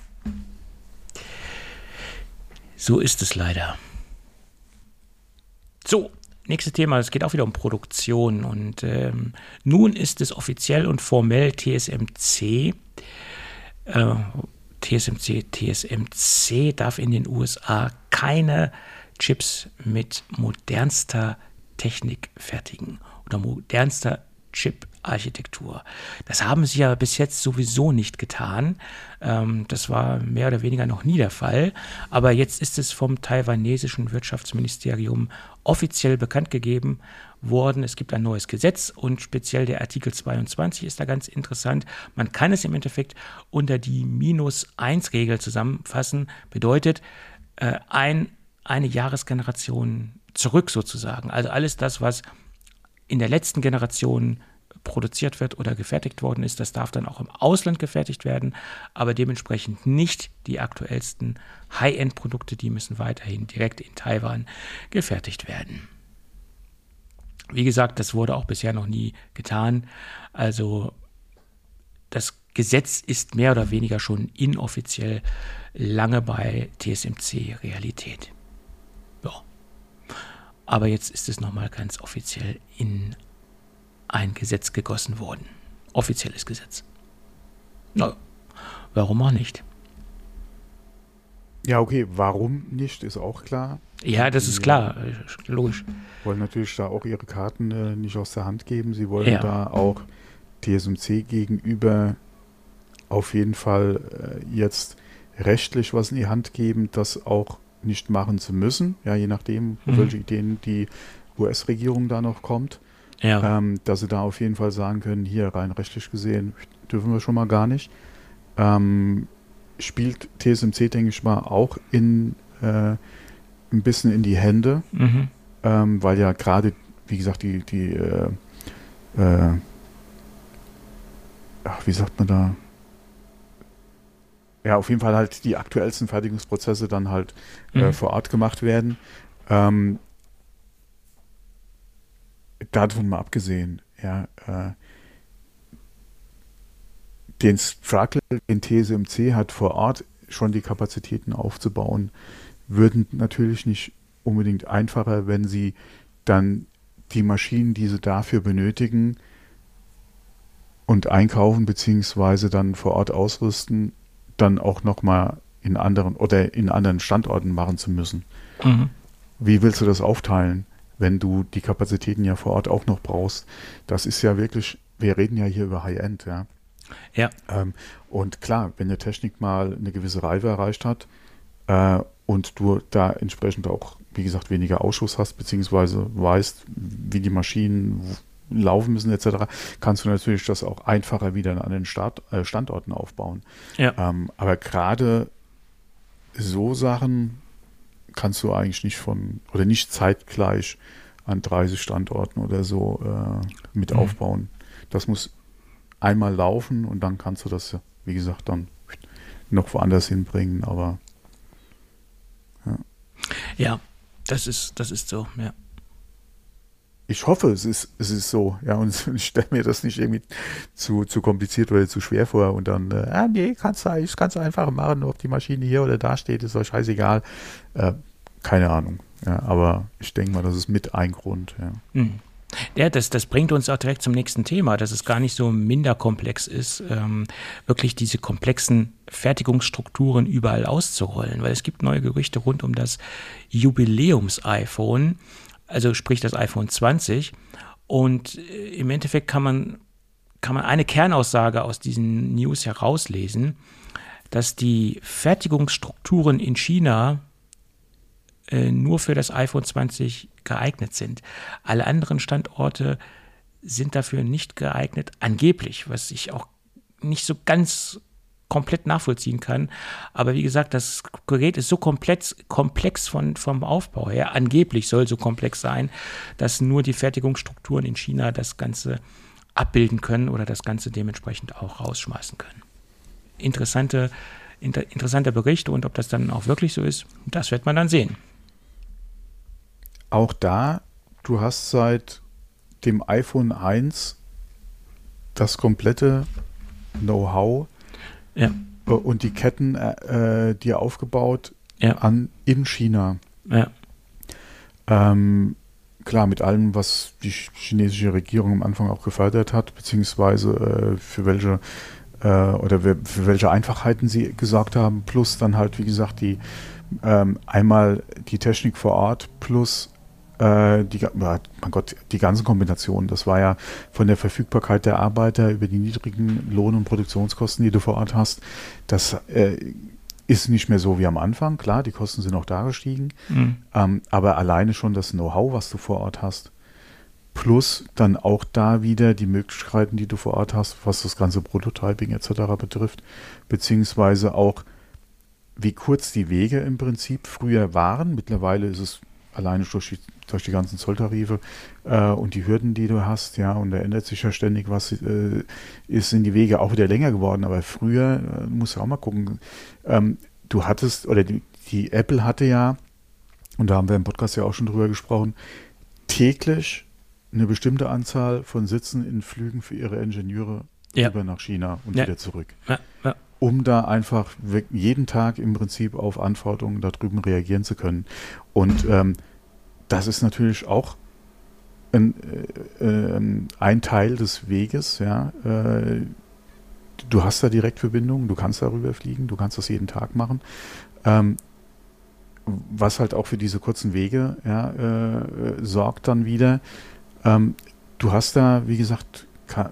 So ist es leider. So, nächstes Thema, es geht auch wieder um Produktion. Und ähm, nun ist es offiziell und formell T S M C. Äh, T S M C, T S M C darf in den U S A keine Chips mit modernster Technik fertigen oder modernster Chip-Architektur. Das haben sie ja bis jetzt sowieso nicht getan. Ähm, das war mehr oder weniger noch nie der Fall. Aber jetzt ist es vom taiwanesischen Wirtschaftsministerium offiziell bekannt gegeben worden. Es gibt ein neues Gesetz und speziell der Artikel zweiundzwanzig ist da ganz interessant. Man kann es im Endeffekt unter die Minus eins Regel zusammenfassen. Bedeutet, äh, ein, eine Jahresgeneration zurück sozusagen. Also alles das, was in der letzten Generation produziert wird oder gefertigt worden ist, das darf dann auch im Ausland gefertigt werden, aber dementsprechend nicht die aktuellsten High-End-Produkte, die müssen weiterhin direkt in Taiwan gefertigt werden. Wie gesagt, das wurde auch bisher noch nie getan. Also das Gesetz ist mehr oder weniger schon inoffiziell lange bei T S M C Realität. Ja. Aber jetzt ist es nochmal ganz offiziell in ein Gesetz gegossen worden. Offizielles Gesetz. Na, warum auch nicht? Ja, okay, warum nicht, ist auch klar. Ja, das ist klar, logisch. Wollen natürlich da auch ihre Karten äh, nicht aus der Hand geben. Sie wollen Ja. da auch T S M C gegenüber auf jeden Fall äh, jetzt rechtlich was in die Hand geben, das auch nicht machen zu müssen, ja, je nachdem, Mhm. welche Ideen die U S-Regierung da noch kommt, Ja, ähm, dass sie da auf jeden Fall sagen können, hier rein rechtlich gesehen dürfen wir schon mal gar nicht. Ähm, spielt T S M C, denke ich mal, auch in äh, ein bisschen in die Hände, mhm. ähm, weil ja gerade, wie gesagt, die, die äh, äh, ach, wie sagt man da? Ja, auf jeden Fall halt die aktuellsten Fertigungsprozesse dann halt äh, Mhm. vor Ort gemacht werden. Ähm, davon mal abgesehen, ja, äh, den Struggle, den T S M C hat vor Ort schon die Kapazitäten aufzubauen, würden natürlich nicht unbedingt einfacher, wenn sie dann die Maschinen, die sie dafür benötigen und einkaufen beziehungsweise dann vor Ort ausrüsten, dann auch nochmal in anderen oder in anderen Standorten machen zu müssen. Mhm. Wie willst du das aufteilen, wenn du die Kapazitäten ja vor Ort auch noch brauchst? Das ist ja wirklich, wir reden ja hier über High-End, ja. Ja, Ähm, und klar, wenn eine Technik mal eine gewisse Reife erreicht hat äh, und du da entsprechend auch, wie gesagt, weniger Ausschuss hast, beziehungsweise weißt, wie die Maschinen w- laufen müssen et cetera, kannst du natürlich das auch einfacher wieder an den Start, äh, Standorten aufbauen. ja. Ähm, aber gerade so Sachen kannst du eigentlich nicht von, oder nicht zeitgleich an dreißig Standorten oder so äh, mit Mhm. aufbauen. Das muss einmal laufen und dann kannst du das, wie gesagt, dann noch woanders hinbringen, aber Ja, das ist, das ist so, ja. ich hoffe, es ist, es ist so, ja, und ich stelle mir das nicht irgendwie zu, zu kompliziert oder zu schwer vor und dann, äh, ah, nee, kannst du eigentlich, kannst du einfach machen, ob die Maschine hier oder da steht, ist euch scheißegal. Äh, keine Ahnung, ja, aber ich denke mal, das ist mit ein Grund, ja. Mhm. Ja, das, das bringt uns auch direkt zum nächsten Thema, dass es gar nicht so minder komplex ist, ähm, wirklich diese komplexen Fertigungsstrukturen überall auszurollen, weil es gibt neue Gerüchte rund um das Jubiläums-iPhone, also sprich das iPhone zwanzig, und äh, im Endeffekt kann man, kann man eine Kernaussage aus diesen News herauslesen, dass die Fertigungsstrukturen in China äh, nur für das iPhone zwanzig geeignet sind. Alle anderen Standorte sind dafür nicht geeignet, angeblich, was ich auch nicht so ganz komplett nachvollziehen kann. Aber wie gesagt, das Gerät ist so komplex, komplex von, vom Aufbau her, angeblich soll so komplex sein, dass nur die Fertigungsstrukturen in China das Ganze abbilden können oder das Ganze dementsprechend auch rausschmeißen können. Interessante, inter, interessanter Bericht, und ob das dann auch wirklich so ist, das wird man dann sehen. Auch da, du hast seit dem iPhone eins das komplette Know-how ja. und die Ketten äh, dir aufgebaut ja. an, in China. Ja. Ähm, klar, mit allem, was die chinesische Regierung am Anfang auch gefördert hat, beziehungsweise äh, für welche äh, oder für welche Einfachheiten sie gesorgt haben, plus dann halt, wie gesagt, die ähm, einmal die Technik vor Ort plus Die, mein Gott, die ganzen Kombinationen, das war ja von der Verfügbarkeit der Arbeiter über die niedrigen Lohn- und Produktionskosten, die du vor Ort hast, das äh, ist nicht mehr so wie am Anfang. Klar, die Kosten sind auch da gestiegen, mhm. ähm, aber alleine schon das Know-how, was du vor Ort hast, plus dann auch da wieder die Möglichkeiten, die du vor Ort hast, was das ganze Prototyping et cetera betrifft, beziehungsweise auch, wie kurz die Wege im Prinzip früher waren. Mittlerweile ist es alleine durch die, durch die ganzen Zolltarife äh, und die Hürden, die du hast, ja, und da ändert sich ja ständig was, äh, ist, sind die Wege auch wieder länger geworden, aber früher, äh, musst du auch mal gucken, ähm, du hattest, oder die, die Apple hatte ja, und da haben wir im Podcast ja auch schon drüber gesprochen, täglich eine bestimmte Anzahl von Sitzen in Flügen für ihre Ingenieure ja. rüber nach China und ja. wieder zurück. Ja. Ja. Um da einfach jeden Tag im Prinzip auf Anforderungen da drüben reagieren zu können. Und ähm, das ist natürlich auch ein, äh, äh, ein Teil des Weges. Ja. Äh, du hast da Direktverbindungen, du kannst darüber fliegen, du kannst das jeden Tag machen. Ähm, was halt auch für diese kurzen Wege ja, äh, sorgt dann wieder. Ähm, du hast da, wie gesagt, ka-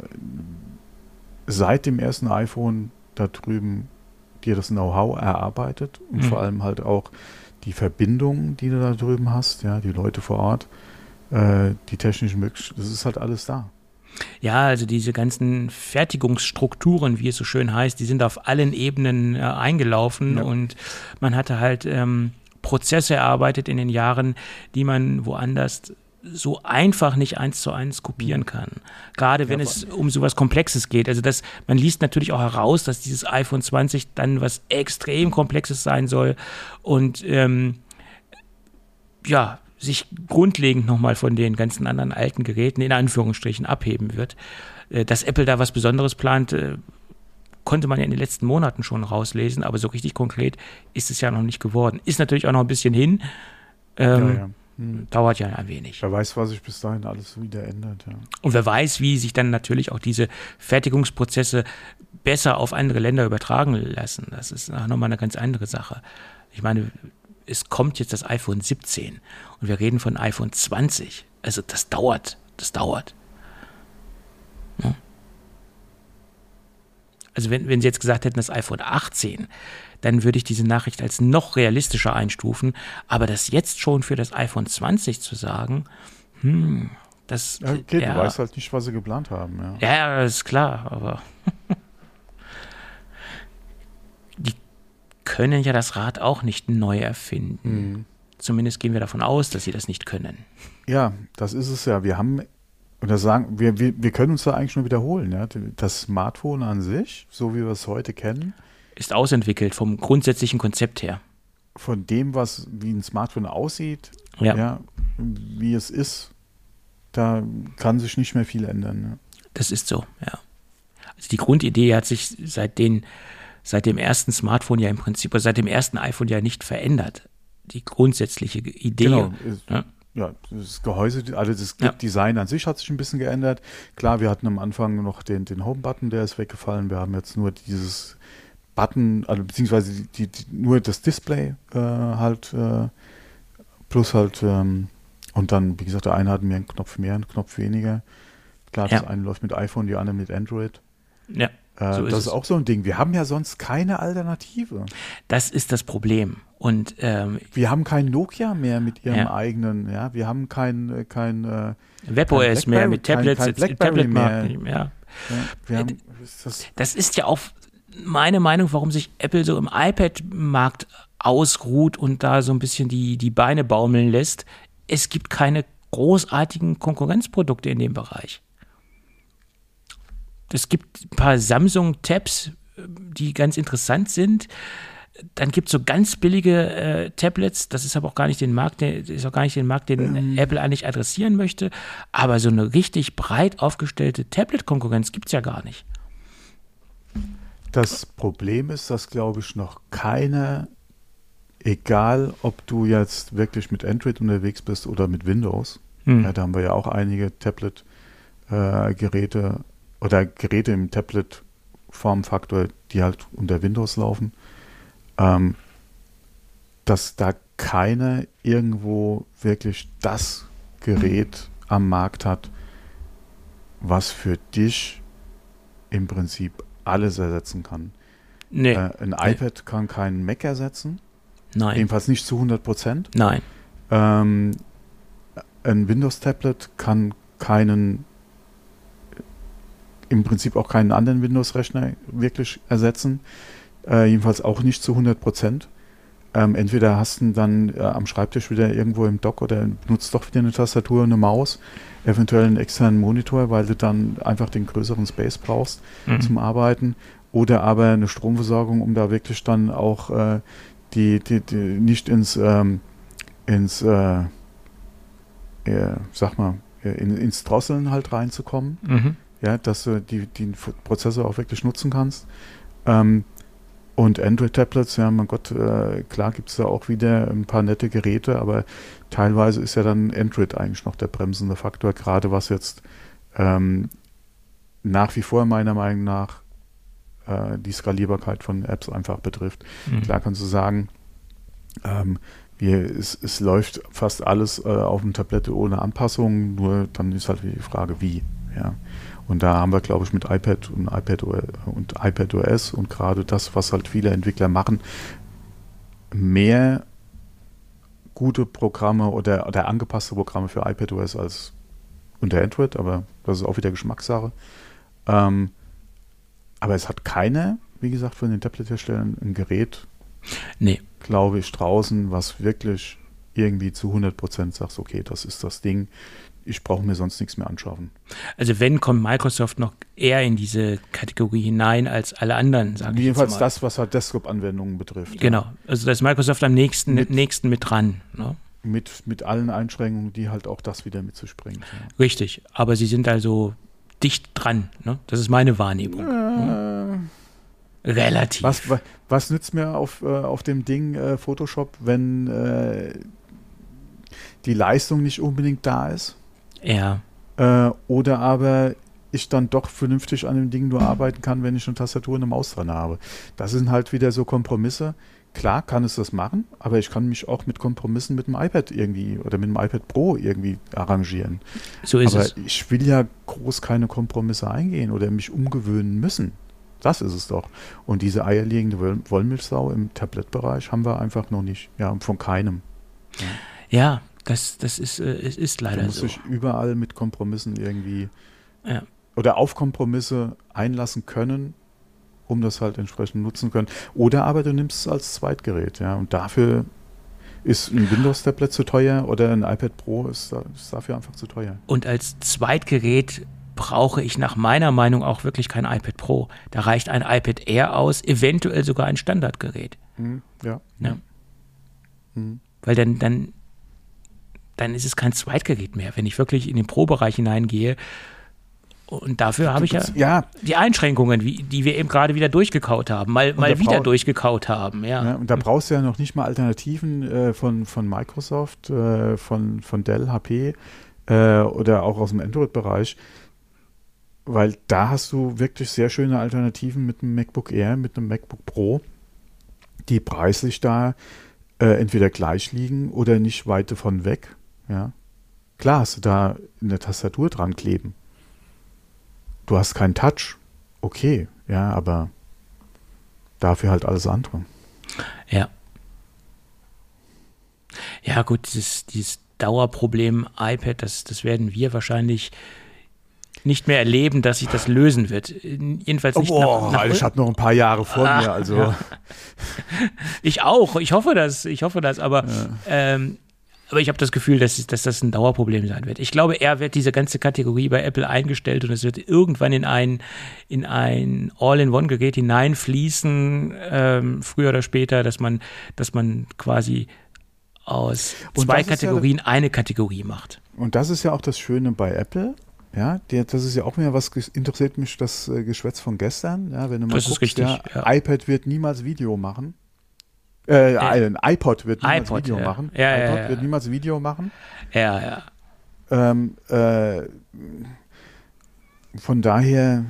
seit dem ersten iPhone da drüben dir das Know-how erarbeitet und mhm. vor allem halt auch die Verbindungen, die du da drüben hast, ja, die Leute vor Ort, äh, die technischen Möglichkeiten, das ist halt alles da. Ja, also diese ganzen Fertigungsstrukturen, wie es so schön heißt, die sind auf allen Ebenen äh, eingelaufen ja. und man hatte halt ähm, Prozesse erarbeitet in den Jahren, die man woanders so einfach nicht eins zu eins kopieren kann. Gerade wenn ja, es um sowas Komplexes geht. Also das, man liest natürlich auch heraus, dass dieses iPhone zwanzig dann was extrem Komplexes sein soll und ähm, ja, sich grundlegend nochmal von den ganzen anderen alten Geräten in Anführungsstrichen abheben wird. Äh, dass Apple da was Besonderes plant, äh, konnte man ja in den letzten Monaten schon rauslesen, aber so richtig konkret ist es ja noch nicht geworden. Ist natürlich auch noch ein bisschen hin. Ähm, ja, ja. Hm. Dauert ja ein wenig. Wer weiß, was sich bis dahin alles wieder ändert. Ja. Und wer weiß, wie sich dann natürlich auch diese Fertigungsprozesse besser auf andere Länder übertragen lassen. Das ist nochmal eine ganz andere Sache. Ich meine, es kommt jetzt das iPhone siebzehn und wir reden von iPhone zwanzig. Also das dauert, das dauert. Ja. Also wenn, wenn Sie jetzt gesagt hätten, das iPhone achtzehn, dann würde ich diese Nachricht als noch realistischer einstufen. Aber das jetzt schon für das iPhone zwanzig zu sagen, hm, das... Ja, okay, ja, du weißt halt nicht, was sie geplant haben. Ja, ja, ja, ist klar, aber die können ja das Rad auch nicht neu erfinden. Mhm. Zumindest gehen wir davon aus, dass sie das nicht können. Ja, das ist es ja. Wir haben... Oder sagen, wir, wir, wir können uns da eigentlich nur wiederholen. Ja? Das Smartphone an sich, so wie wir es heute kennen, ist ausentwickelt vom grundsätzlichen Konzept her. Von dem, was wie ein Smartphone aussieht, ja. Ja, wie es ist, da kann sich nicht mehr viel ändern. Ja. Das ist so, ja. Also die Grundidee hat sich seit, den, seit dem ersten Smartphone ja im Prinzip, oder seit dem ersten iPhone ja nicht verändert. Die grundsätzliche Idee. Genau. Ja. ja, das Gehäuse, also das Ja. Design an sich hat sich ein bisschen geändert. Klar, wir hatten am Anfang noch den, den Home-Button, der ist weggefallen. Wir haben jetzt nur dieses Button, also beziehungsweise die, die, nur das Display äh, halt äh, plus halt ähm, und dann, wie gesagt, der eine hat mehr einen Knopf mehr, einen Knopf weniger. Klar, das Ja. eine läuft mit iPhone, die andere mit Android. Ja, Äh, so ist das es. ist auch so ein Ding. Wir haben ja sonst keine Alternative. Das ist das Problem. Und ähm, Wir haben kein Nokia mehr mit ihrem Ja. eigenen, ja, wir haben kein, äh, kein äh, WebOS Kein mehr mit Blackberry, Tablets, kein- jetzt kein im Blackberry Tablet-Markt mehr. nicht mehr. ja, wir haben, ist das, Das ist ja auch meine Meinung, warum sich Apple so im iPad-Markt ausruht und da so ein bisschen die, die Beine baumeln lässt. Es gibt keine großartigen Konkurrenzprodukte in dem Bereich. Es gibt ein paar Samsung-Tabs, die ganz interessant sind. Dann gibt es so ganz billige äh, Tablets, das ist aber auch gar nicht den Markt, der, das ist auch gar nicht den Markt, den Ähm. Apple eigentlich adressieren möchte. Aber so eine richtig breit aufgestellte Tablet-Konkurrenz gibt es ja gar nicht. das Problem ist, dass, glaube ich, noch keiner, egal ob du jetzt wirklich mit Android unterwegs bist oder mit Windows, Hm. ja, da haben wir ja auch einige Tablet-Geräte oder Geräte im Tablet-Formfaktor, die halt unter Windows laufen, ähm, dass da keiner irgendwo wirklich das Gerät am Markt hat, was für dich im Prinzip alles ersetzen kann. Nee, Äh, ein iPad kann keinen Mac ersetzen, nein, jedenfalls nicht zu hundert Prozent. nein. Ähm, ein Windows-Tablet kann keinen, im Prinzip auch keinen anderen Windows-Rechner wirklich ersetzen. Äh, jedenfalls auch nicht zu hundert Prozent. Ähm, entweder hast du dann äh, am Schreibtisch wieder irgendwo im Dock oder nutzt doch wieder eine Tastatur und eine Maus, eventuell einen externen Monitor, weil du dann einfach den größeren Space brauchst Mhm. zum Arbeiten. Oder aber eine Stromversorgung, um da wirklich dann auch äh, die, die, die nicht ins, ähm, ins äh, äh, sag mal, äh, in, ins Drosseln halt reinzukommen. Mhm. Ja, dass du die, den F- Prozessor auch wirklich nutzen kannst. Ähm, und Android-Tablets, ja, mein Gott, äh, klar gibt es da auch wieder ein paar nette Geräte, aber teilweise ist ja dann Android eigentlich noch der bremsende Faktor, gerade was jetzt ähm, nach wie vor meiner Meinung nach äh, die Skalierbarkeit von Apps einfach betrifft. Mhm. Klar kannst du sagen, ähm, wir, es, es läuft fast alles äh, auf dem Tablett ohne Anpassungen, nur dann ist halt die Frage, wie. Ja. Und da haben wir, glaube ich, mit iPad und iPad und iPadOS und gerade das, was halt viele Entwickler machen, mehr gute Programme oder, oder angepasste Programme für iPadOS als unter Android, aber das ist auch wieder Geschmackssache. Ähm, aber es hat keiner, wie gesagt, von den Tablet-Herstellern ein Gerät, Nee, glaube ich, draußen, was wirklich irgendwie zu hundert Prozent sagst, okay, das ist das Ding, ich brauche mir sonst nichts mehr anschaffen. also wenn, kommt Microsoft noch eher in diese Kategorie hinein als alle anderen, sage ich Jedenfalls jetzt mal. das, was halt Desktop-Anwendungen betrifft. Genau, also da ist Microsoft am nächsten Mit- mit, nächsten mit dran. Ne? Mit, mit allen Einschränkungen, die halt auch das wieder mit sich bringt. Richtig, aber sie sind also dicht dran. Ne? Das ist meine Wahrnehmung. Ja. Äh, Relativ. was, wa- was nützt mir auf, äh, auf dem Ding äh, Photoshop, wenn äh, die Leistung nicht unbedingt da ist? Ja, Äh, oder aber ich dann doch vernünftig an dem Ding nur arbeiten kann, wenn ich eine Tastatur und eine Maus dran habe. Das sind halt wieder so Kompromisse. Klar kann es das machen, aber ich kann mich auch mit Kompromissen mit dem iPad irgendwie oder mit dem iPad Pro irgendwie arrangieren. so ist aber es. ich will ja groß keine Kompromisse eingehen oder mich umgewöhnen müssen. Das ist es doch. Und diese eierlegende Woll- Wollmilchsau im Tablet-Bereich haben wir einfach noch nicht. Ja, von keinem. Ja, das, das ist, äh, es ist Du leider musst so. dich überall mit Kompromissen irgendwie Ja. oder auf Kompromisse einlassen können, um das halt entsprechend nutzen können. Oder aber du nimmst es als Zweitgerät, ja. Und dafür ist ein Windows-Tablet zu teuer oder ein iPad Pro ist, da- ist dafür einfach zu teuer. Und als Zweitgerät brauche ich nach meiner Meinung auch wirklich kein iPad Pro. Da reicht ein iPad Air aus, eventuell sogar ein Standardgerät. Mhm. Ja. Ja. Mhm. Weil dann, dann, dann ist es kein Zweitgerät mehr. Wenn ich wirklich in den Pro-Bereich hineingehe Und dafür habe ich ja, ja die Einschränkungen, wie, die wir eben gerade wieder durchgekaut haben, mal, mal wieder brauch, durchgekaut haben. Ja. ja, und da brauchst du ja noch nicht mal Alternativen äh, von, von Microsoft, äh, von, von Dell, H P äh, oder auch aus dem Android-Bereich, weil da hast du wirklich sehr schöne Alternativen mit einem MacBook Air, mit einem MacBook Pro, die preislich da äh, entweder gleich liegen oder nicht weit davon weg. Ja. Klar hast du da eine Tastatur dran kleben. Du hast keinen Touch, okay, ja, aber dafür halt alles andere. Ja. Ja, gut, dieses, dieses Dauerproblem iPad, das, das werden wir wahrscheinlich nicht mehr erleben, dass sich das lösen wird. Jedenfalls nicht oh, nach, nach ich habe noch ein paar Jahre vor ah, mir, also. Ja. Ich auch, ich hoffe das, ich hoffe das, aber ja. ähm, Aber ich habe das Gefühl, dass, dass das ein Dauerproblem sein wird. Ich glaube, er wird diese ganze Kategorie bei Apple eingestellt und es wird irgendwann in ein, in ein All-in-One-Gerät hineinfließen, ähm, früher oder später, dass man, dass man quasi aus zwei Kategorien ja, eine Kategorie macht. Und das ist ja auch das Schöne bei Apple. Ja, der, das ist ja auch mehr was, interessiert mich das äh, Geschwätz von gestern. Ja, wenn du mal das guckst, ist richtig, ja, ja. iPad wird niemals Video machen. Äh, ein iPod wird niemals iPod, Video ja. machen. Ja, iPod ja, ja. wird niemals Video machen. Ja, ja. Ähm, äh, von daher.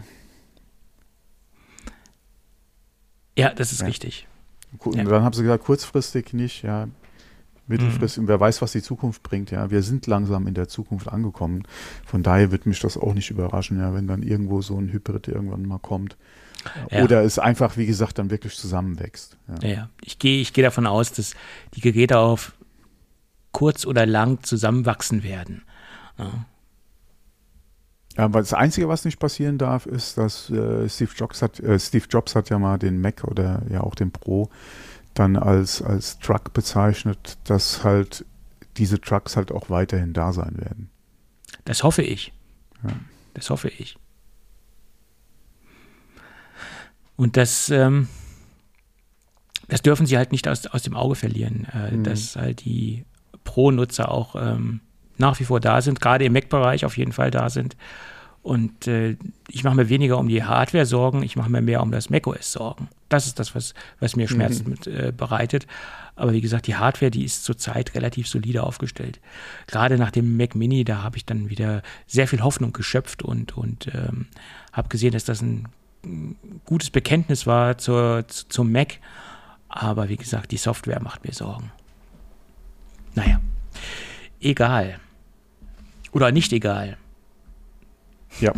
Ja, das ist ja. richtig. Und ja. dann haben sie gesagt, kurzfristig nicht, ja. Mittelfristig, mhm. wer weiß, was die Zukunft bringt, ja. Wir sind langsam in der Zukunft angekommen. Von daher wird mich das auch nicht überraschen, ja, wenn dann irgendwo so ein Hybrid irgendwann mal kommt. Ja. Oder es einfach, wie gesagt, dann wirklich zusammenwächst. Ja, ja. Ich gehe ich gehe davon aus, dass die Geräte auf kurz oder lang zusammenwachsen werden. Ja. Ja, aber das Einzige, was nicht passieren darf, ist, dass äh, Steve Jobs hat, äh, Steve Jobs hat ja mal den Mac oder ja auch den Pro dann als, als Truck bezeichnet, dass halt diese Trucks halt auch weiterhin da sein werden. Das hoffe ich. Ja. Das hoffe ich. Und das, ähm, das dürfen sie halt nicht aus, aus dem Auge verlieren, äh, mhm. dass halt die Pro-Nutzer auch ähm, nach wie vor da sind, gerade im Mac-Bereich auf jeden Fall da sind. Und äh, ich mache mir weniger um die Hardware Sorgen, ich mache mir mehr um das macOS Sorgen. Das ist das, was, was mir Schmerzen mhm. mit, äh, bereitet. Aber wie gesagt, die Hardware, die ist zurzeit relativ solide aufgestellt. Gerade nach dem Mac Mini, da habe ich dann wieder sehr viel Hoffnung geschöpft und, und ähm, habe gesehen, dass das ein gutes Bekenntnis war zur, zum Mac, aber wie gesagt, die Software macht mir Sorgen. Naja, egal. Oder nicht egal. Ja.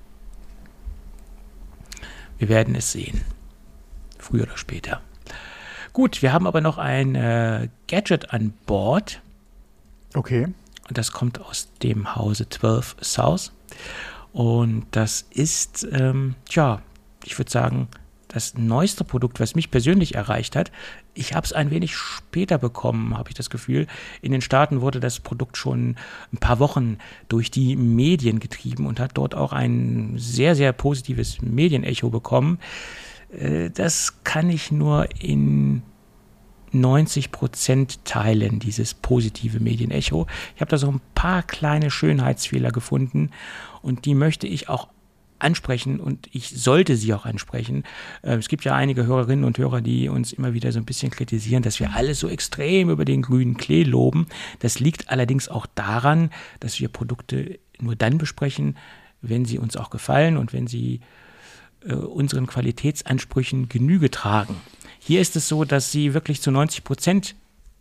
Wir werden es sehen. Früher oder später. Gut, wir haben aber noch ein äh, Gadget an Bord. Okay. Und das kommt aus dem Hause zwölf South. Und das ist, ähm, tja, ich würde sagen, das neueste Produkt, was mich persönlich erreicht hat. Ich habe es ein wenig später bekommen, habe ich das Gefühl. In den Staaten wurde das Produkt schon ein paar Wochen durch die Medien getrieben und hat dort auch ein sehr, sehr positives Medienecho bekommen. Das kann ich nur in neunzig Prozent teilen, dieses positive Medienecho. Ich habe da so ein paar kleine Schönheitsfehler gefunden und die möchte ich auch ansprechen und ich sollte sie auch ansprechen. Es gibt ja einige Hörerinnen und Hörer, die uns immer wieder so ein bisschen kritisieren, dass wir alles so extrem über den grünen Klee loben. Das liegt allerdings auch daran, dass wir Produkte nur dann besprechen, wenn sie uns auch gefallen und wenn sie äh, unseren Qualitätsansprüchen Genüge tragen. Hier ist es so, dass sie wirklich zu neunzig Prozent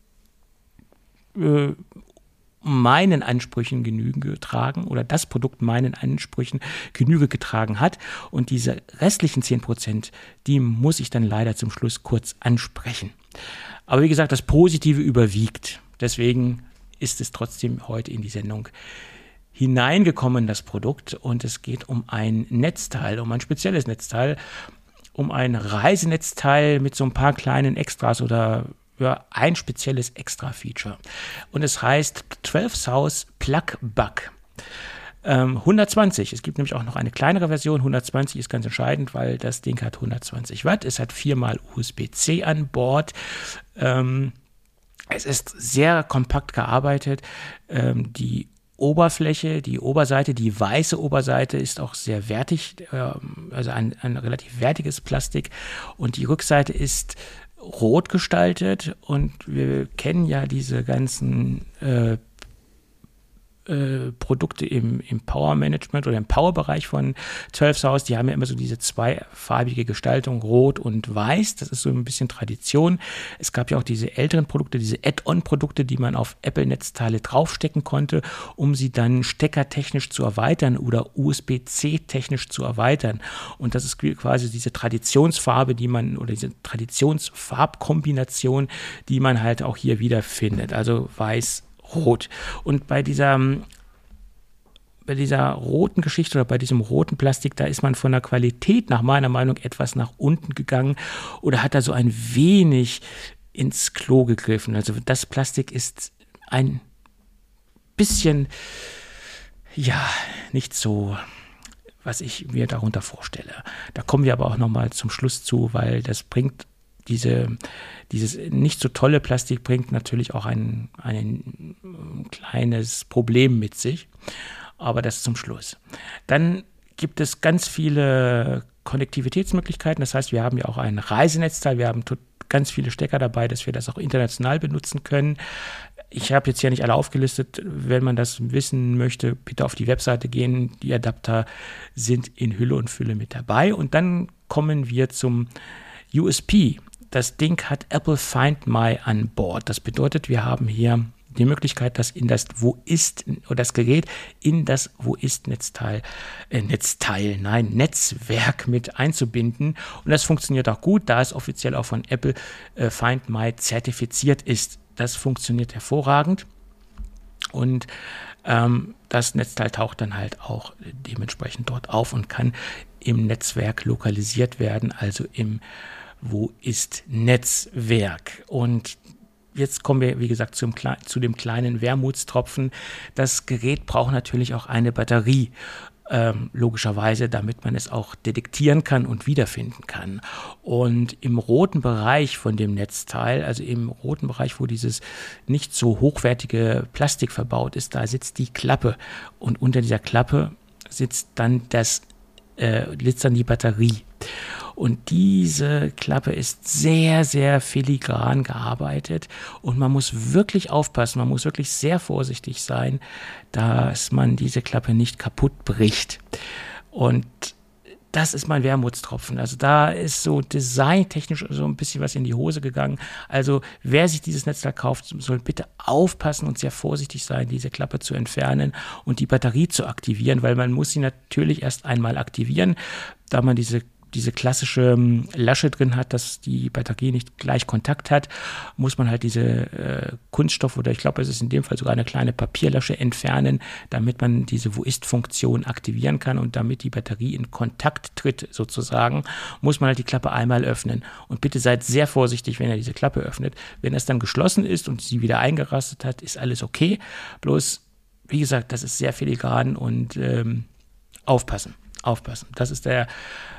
äh, meinen Ansprüchen Genüge getragen oder das Produkt meinen Ansprüchen Genüge getragen hat. Und diese restlichen zehn Prozent, die muss ich dann leider zum Schluss kurz ansprechen. Aber wie gesagt, das Positive überwiegt. Deswegen ist es trotzdem heute in die Sendung hineingekommen, das Produkt. Und es geht um ein Netzteil, um ein spezielles Netzteil, um ein Reisenetzteil mit so ein paar kleinen Extras oder ja, ein spezielles Extra-Feature. Und es heißt zwölf South Plug Bug. Ähm, hundertzwanzig. Es gibt nämlich auch noch eine kleinere Version. hundertzwanzig ist ganz entscheidend, weil das Ding hat hundertzwanzig Watt. Es hat viermal U S B C an Bord. Ähm, es ist sehr kompakt gearbeitet. Ähm, die Oberfläche, die Oberseite, die weiße Oberseite ist auch sehr wertig, also ein, ein relativ wertiges Plastik, und die Rückseite ist rot gestaltet, und wir kennen ja diese ganzen äh, äh, Produkte im, im Power Management oder im Power-Bereich von zwölf South, die haben ja immer so diese zweifarbige Gestaltung, rot und weiß, das ist so ein bisschen Tradition. Es gab ja auch diese älteren Produkte, diese Add-on-Produkte, die man auf Apple-Netzteile draufstecken konnte, um sie dann steckertechnisch zu erweitern oder U S B C-technisch zu erweitern. Und das ist quasi diese Traditionsfarbe, die man, oder diese Traditionsfarbkombination, die man halt auch hier wiederfindet. Also weiß, rot. Und bei dieser, bei dieser roten Geschichte oder bei diesem roten Plastik, da ist man von der Qualität nach meiner Meinung etwas nach unten gegangen oder hat da so ein wenig ins Klo gegriffen. Also das Plastik ist ein bisschen, ja, nicht so, was ich mir darunter vorstelle. Da kommen wir aber auch nochmal zum Schluss zu, weil das bringt Diese, dieses nicht so tolle Plastik bringt natürlich auch ein, ein kleines Problem mit sich, aber das zum Schluss. Dann gibt es ganz viele Konnektivitätsmöglichkeiten, das heißt, wir haben ja auch ein Reisenetzteil, wir haben ganz viele Stecker dabei, dass wir das auch international benutzen können. Ich habe jetzt hier nicht alle aufgelistet, wenn man das wissen möchte, bitte auf die Webseite gehen, die Adapter sind in Hülle und Fülle mit dabei, und dann kommen wir zum U S P. Das Ding hat Apple Find My an Bord. Das bedeutet, wir haben hier die Möglichkeit, das in das Wo ist, oder das Gerät in das Wo ist Netzteil, äh, Netzteil, nein, Netzwerk mit einzubinden. Und das funktioniert auch gut, da es offiziell auch von Apple äh, Find My zertifiziert ist. Das funktioniert hervorragend. Und ähm, das Netzteil taucht dann halt auch dementsprechend dort auf und kann im Netzwerk lokalisiert werden, also im Wo ist Netzwerk. Und jetzt kommen wir, wie gesagt, zum, zu dem kleinen Wermutstropfen. Das Gerät braucht natürlich auch eine Batterie, ähm, logischerweise, damit man es auch detektieren kann und wiederfinden kann. Und im roten Bereich von dem Netzteil, also im roten Bereich, wo dieses nicht so hochwertige Plastik verbaut ist, da sitzt die Klappe. Und unter dieser Klappe sitzt dann das, äh, sitzt dann die Batterie. Und diese Klappe ist sehr, sehr filigran gearbeitet, und man muss wirklich aufpassen, man muss wirklich sehr vorsichtig sein, dass man diese Klappe nicht kaputt bricht. Und das ist mein Wermutstropfen. Also da ist so designtechnisch so ein bisschen was in die Hose gegangen. Also wer sich dieses Netzteil kauft, soll bitte aufpassen und sehr vorsichtig sein, diese Klappe zu entfernen und die Batterie zu aktivieren, weil man muss sie natürlich erst einmal aktivieren, da man diese diese klassische Lasche drin hat, dass die Batterie nicht gleich Kontakt hat, muss man halt diese äh, Kunststoff, oder ich glaube, es ist in dem Fall sogar eine kleine Papierlasche, entfernen, damit man diese Wo-ist-Funktion aktivieren kann, und damit die Batterie in Kontakt tritt sozusagen, muss man halt die Klappe einmal öffnen. Und bitte seid sehr vorsichtig, wenn ihr diese Klappe öffnet. Wenn es dann geschlossen ist und sie wieder eingerastet hat, ist alles okay. Bloß, wie gesagt, das ist sehr filigran, und ähm, aufpassen, aufpassen. Das ist der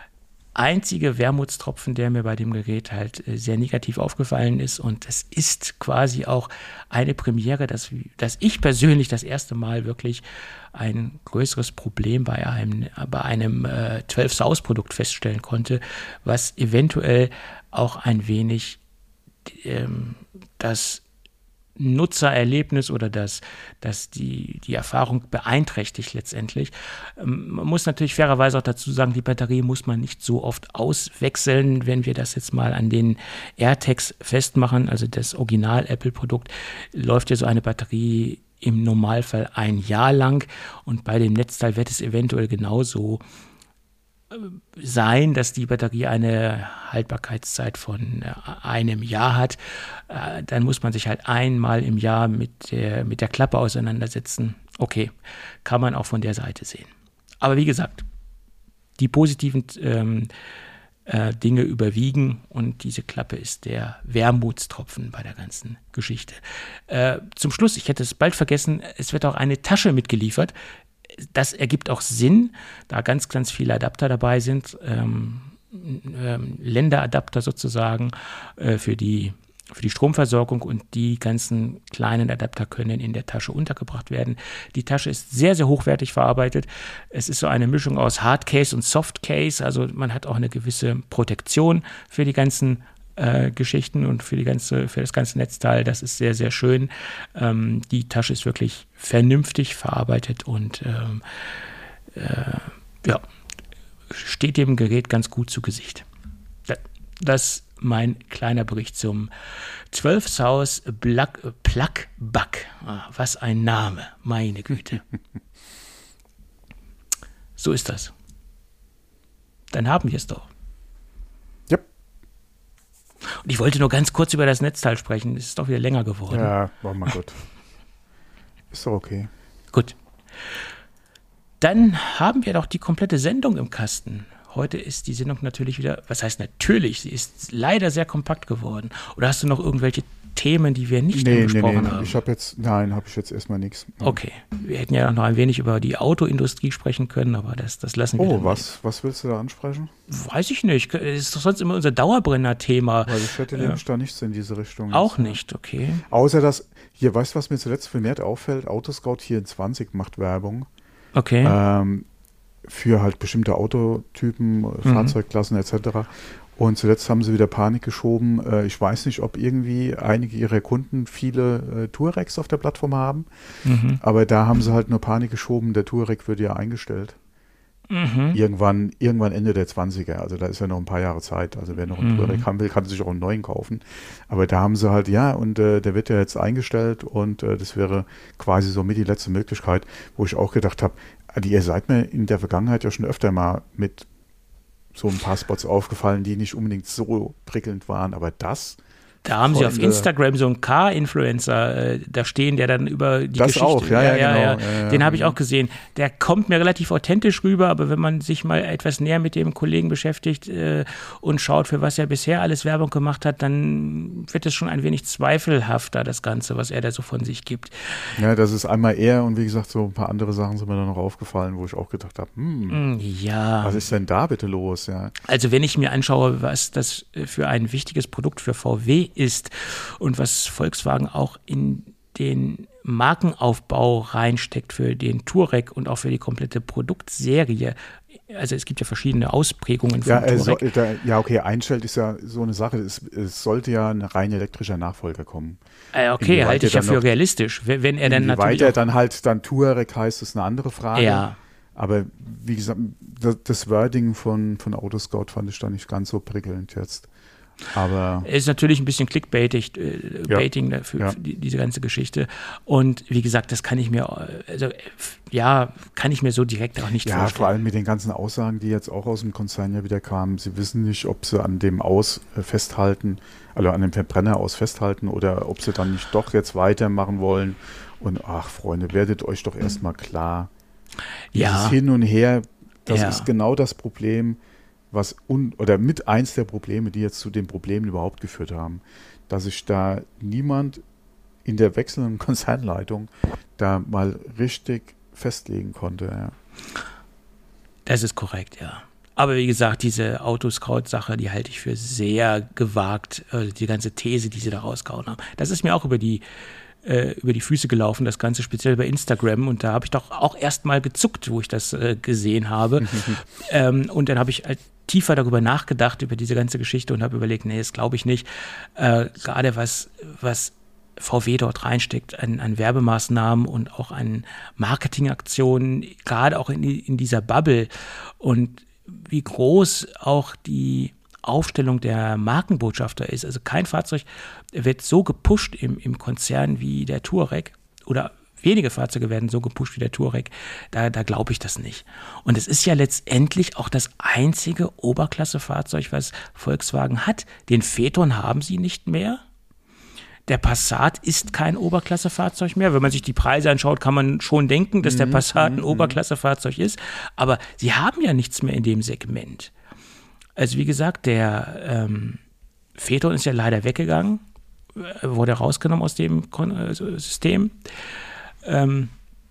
einzige Wermutstropfen, der mir bei dem Gerät halt sehr negativ aufgefallen ist, und es ist quasi auch eine Premiere, dass, dass ich persönlich das erste Mal wirklich ein größeres Problem bei einem, bei einem äh, zwölf South Produkt feststellen konnte, was eventuell auch ein wenig ähm, das Nutzererlebnis oder das, das die, die Erfahrung beeinträchtigt letztendlich. Man muss natürlich fairerweise auch dazu sagen, die Batterie muss man nicht so oft auswechseln. Wenn wir das jetzt mal an den AirTags festmachen, also das Original-Apple-Produkt, läuft ja so eine Batterie im Normalfall ein Jahr lang, und bei dem Netzteil wird es eventuell genauso sein, dass die Batterie eine Haltbarkeitszeit von einem Jahr hat. Dann muss man sich halt einmal im Jahr mit der, mit der Klappe auseinandersetzen. Okay, kann man auch von der Seite sehen. Aber wie gesagt, die positiven ähm, äh, Dinge überwiegen, und diese Klappe ist der Wermutstropfen bei der ganzen Geschichte. Äh, zum Schluss, ich hätte es bald vergessen, es wird auch eine Tasche mitgeliefert. Das ergibt auch Sinn, da ganz, ganz viele Adapter dabei sind, ähm, ähm, Länderadapter sozusagen äh, für die für die Stromversorgung und die ganzen kleinen Adapter können in der Tasche untergebracht werden. Die Tasche ist sehr, sehr hochwertig verarbeitet. Es ist so eine Mischung aus Hardcase und Softcase, also man hat auch eine gewisse Protektion für die ganzen äh, Geschichten und für, die ganze, für das ganze Netzteil. Das ist sehr, sehr schön. Ähm, die Tasche ist wirklich vernünftig verarbeitet und ähm, äh, ja, steht dem Gerät ganz gut zu Gesicht. Das mein kleiner Bericht zum zwölf South Plug Bug. Ah, was ein Name, meine Güte. So ist das. Dann haben wir es doch. Ja. Und ich wollte nur ganz kurz über das Netzteil sprechen. Es ist doch wieder länger geworden. Ja, war mal gut. Ist doch okay. Gut. Dann haben wir doch die komplette Sendung im Kasten. Heute ist die Sendung natürlich wieder, was heißt natürlich, sie ist leider sehr kompakt geworden. Oder hast du noch irgendwelche Themen, die wir nicht nee, besprochen nee, nee. haben? Ich habe jetzt, nein, habe ich jetzt erstmal nichts. Okay, wir hätten ja noch ein wenig über die Autoindustrie sprechen können, aber das, das lassen wir. Oh, was, was willst du da ansprechen? Weiß ich nicht. Das ist doch sonst immer unser Dauerbrenner-Thema. Weil ich hätte nämlich da nichts in diese Richtung. Auch jetzt, nicht, okay. Außer dass, hier, weißt du, was mir zuletzt vermehrt auffällt? Autoscout vierundzwanzig macht Werbung. Okay. Ähm, für halt bestimmte Autotypen, mhm. Fahrzeugklassen et cetera. Und zuletzt haben sie wieder Panik geschoben. Äh, ich weiß nicht, ob irgendwie einige ihrer Kunden viele äh, Touaregs auf der Plattform haben, mhm. aber da haben sie halt nur Panik geschoben, der Touareg wird ja eingestellt. Mhm. Irgendwann, irgendwann Ende der zwanziger, also da ist ja noch ein paar Jahre Zeit. Also wer noch einen mhm. Touareg haben will, kann sich auch einen neuen kaufen. Aber da haben sie halt, ja, und äh, der wird ja jetzt eingestellt und äh, das wäre quasi so mit die letzte Möglichkeit, wo ich auch gedacht habe, ihr seid mir in der Vergangenheit ja schon öfter mal mit so ein paar Spots aufgefallen, die nicht unbedingt so prickelnd waren, aber das... Da haben sie auf Instagram so einen Car-Influencer äh, da stehen, der dann über die das Geschichte... auch, ja, ja, ja, genau. ja, ja. Den habe ich auch gesehen. Der kommt mir relativ authentisch rüber, aber wenn man sich mal etwas näher mit dem Kollegen beschäftigt äh, und schaut, für was er bisher alles Werbung gemacht hat, dann wird es schon ein wenig zweifelhafter, das Ganze, was er da so von sich gibt. Ja, das ist einmal er und wie gesagt, so ein paar andere Sachen sind mir dann noch aufgefallen, wo ich auch gedacht habe, hm, ja. was ist denn da bitte los? Ja. Also wenn ich mir anschaue, was das für ein wichtiges Produkt für V W ist und was Volkswagen auch in den Markenaufbau reinsteckt für den Touareg und auch für die komplette Produktserie. Also es gibt ja verschiedene Ausprägungen von ja, äh, Touareg. So, da, ja, okay, einstellt ist ja so eine Sache. Es, es sollte ja ein rein elektrischer Nachfolger kommen. Äh, okay, halte ich ja für noch, realistisch. Wenn er dann natürlich weiter dann halt dann Touareg heißt, ist eine andere Frage. Ja. Aber wie gesagt, das, das Wording von, von Autoscout fand ich da nicht ganz so prickelnd jetzt. Aber ist natürlich ein bisschen Clickbaiting äh, ja, Baiting für, ja. für die, diese ganze Geschichte. Und wie gesagt, das kann ich mir, also ja, kann ich mir so direkt auch nicht ja, vorstellen. Vor allem mit den ganzen Aussagen, die jetzt auch aus dem Konzern ja wieder kamen. Sie wissen nicht, ob sie an dem Aus äh, festhalten, also an dem Verbrenner aus festhalten oder ob sie dann nicht doch jetzt weitermachen wollen. Und ach, Freunde, werdet euch doch erstmal klar. Ja. Dieses Hin und Her, das ja. ist genau das Problem, was un oder mit eins der Probleme, die jetzt zu den Problemen überhaupt geführt haben, dass sich da niemand in der wechselnden Konzernleitung da mal richtig festlegen konnte. Ja. Das ist korrekt, ja. Aber wie gesagt, diese Autoscout-Sache, die halte ich für sehr gewagt, also die ganze These, die sie da rausgehauen haben. Das ist mir auch über die äh, über die Füße gelaufen, das Ganze speziell bei Instagram. Und da habe ich doch auch erst mal gezuckt, wo ich das äh, gesehen habe. ähm, und dann habe ich halt tiefer darüber nachgedacht, über diese ganze Geschichte und habe überlegt, nee, das glaube ich nicht. Äh, gerade was, was V W dort reinsteckt an, an Werbemaßnahmen und auch an Marketingaktionen, gerade auch in, die, in dieser Bubble und wie groß auch die Aufstellung der Markenbotschafter ist. Also kein Fahrzeug wird so gepusht im, im Konzern wie der Touareg oder wenige Fahrzeuge werden so gepusht wie der Touareg, da, da glaube ich das nicht. Und es ist ja letztendlich auch das einzige Oberklassefahrzeug, was Volkswagen hat. Den Phaeton haben sie nicht mehr. Der Passat ist kein Oberklassefahrzeug mehr. Wenn man sich die Preise anschaut, kann man schon denken, dass der Passat ein Oberklassefahrzeug ist. Aber sie haben ja nichts mehr in dem Segment. Also wie gesagt, der ähm, Phaeton ist ja leider weggegangen, wurde rausgenommen aus dem Kon- äh, System. Ähm,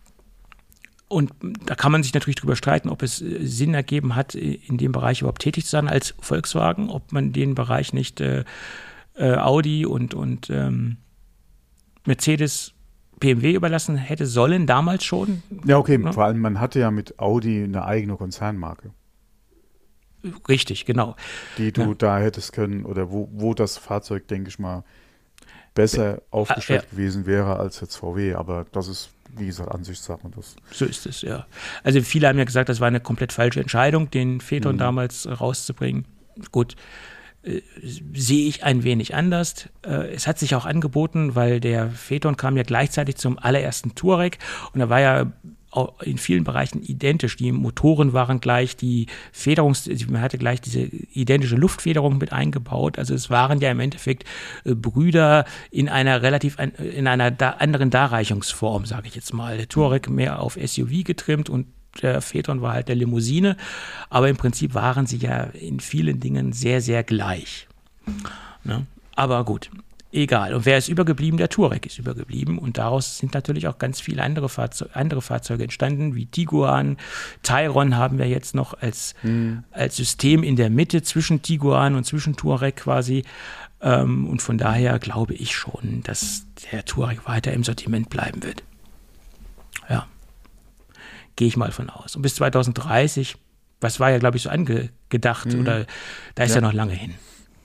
und da kann man sich natürlich drüber streiten, ob es Sinn ergeben hat, in dem Bereich überhaupt tätig zu sein als Volkswagen, ob man den Bereich nicht äh, äh, Audi und, und ähm, Mercedes B M W überlassen hätte sollen, damals schon. Ja, okay, Ne? vor allem man hatte ja mit Audi eine eigene Konzernmarke, Richtig, genau. die du Ja. da hättest können oder wo, wo das Fahrzeug, denke ich mal, besser aufgestellt ja. gewesen wäre als jetzt V W, aber das ist, wie gesagt, Ansichtssache. Das So ist es, ja. Also viele haben ja gesagt, das war eine komplett falsche Entscheidung, den Phaeton Mhm. damals äh, rauszubringen. Gut, äh, sehe ich ein wenig anders. Äh, es hat sich auch angeboten, weil der Phaeton kam ja gleichzeitig zum allerersten Touareg und er war ja auch in vielen Bereichen identisch. Die Motoren waren gleich, die Federungs, man hatte gleich diese identische Luftfederung mit eingebaut. Also es waren ja im Endeffekt äh, Brüder in einer relativ ein, in einer da, anderen Darreichungsform, sage ich jetzt mal. Der Touareg mehr auf S U V getrimmt und der Phaeton war halt der Limousine. Aber im Prinzip waren sie ja in vielen Dingen sehr, sehr gleich. Ne? Aber gut. Egal. Und wer ist übergeblieben? Der Touareg ist übergeblieben. Und daraus sind natürlich auch ganz viele andere, Fahrzeug, andere Fahrzeuge entstanden, wie Tiguan. Tayron haben wir jetzt noch als, mhm. als System in der Mitte zwischen Tiguan und zwischen Touareg quasi. Ähm, und von daher glaube ich schon, dass der Touareg weiter im Sortiment bleiben wird. Ja. Gehe ich mal von aus. Und bis zwanzig dreißig, was war ja, glaube ich, so angedacht, mhm. oder da ist ja. ja noch lange hin.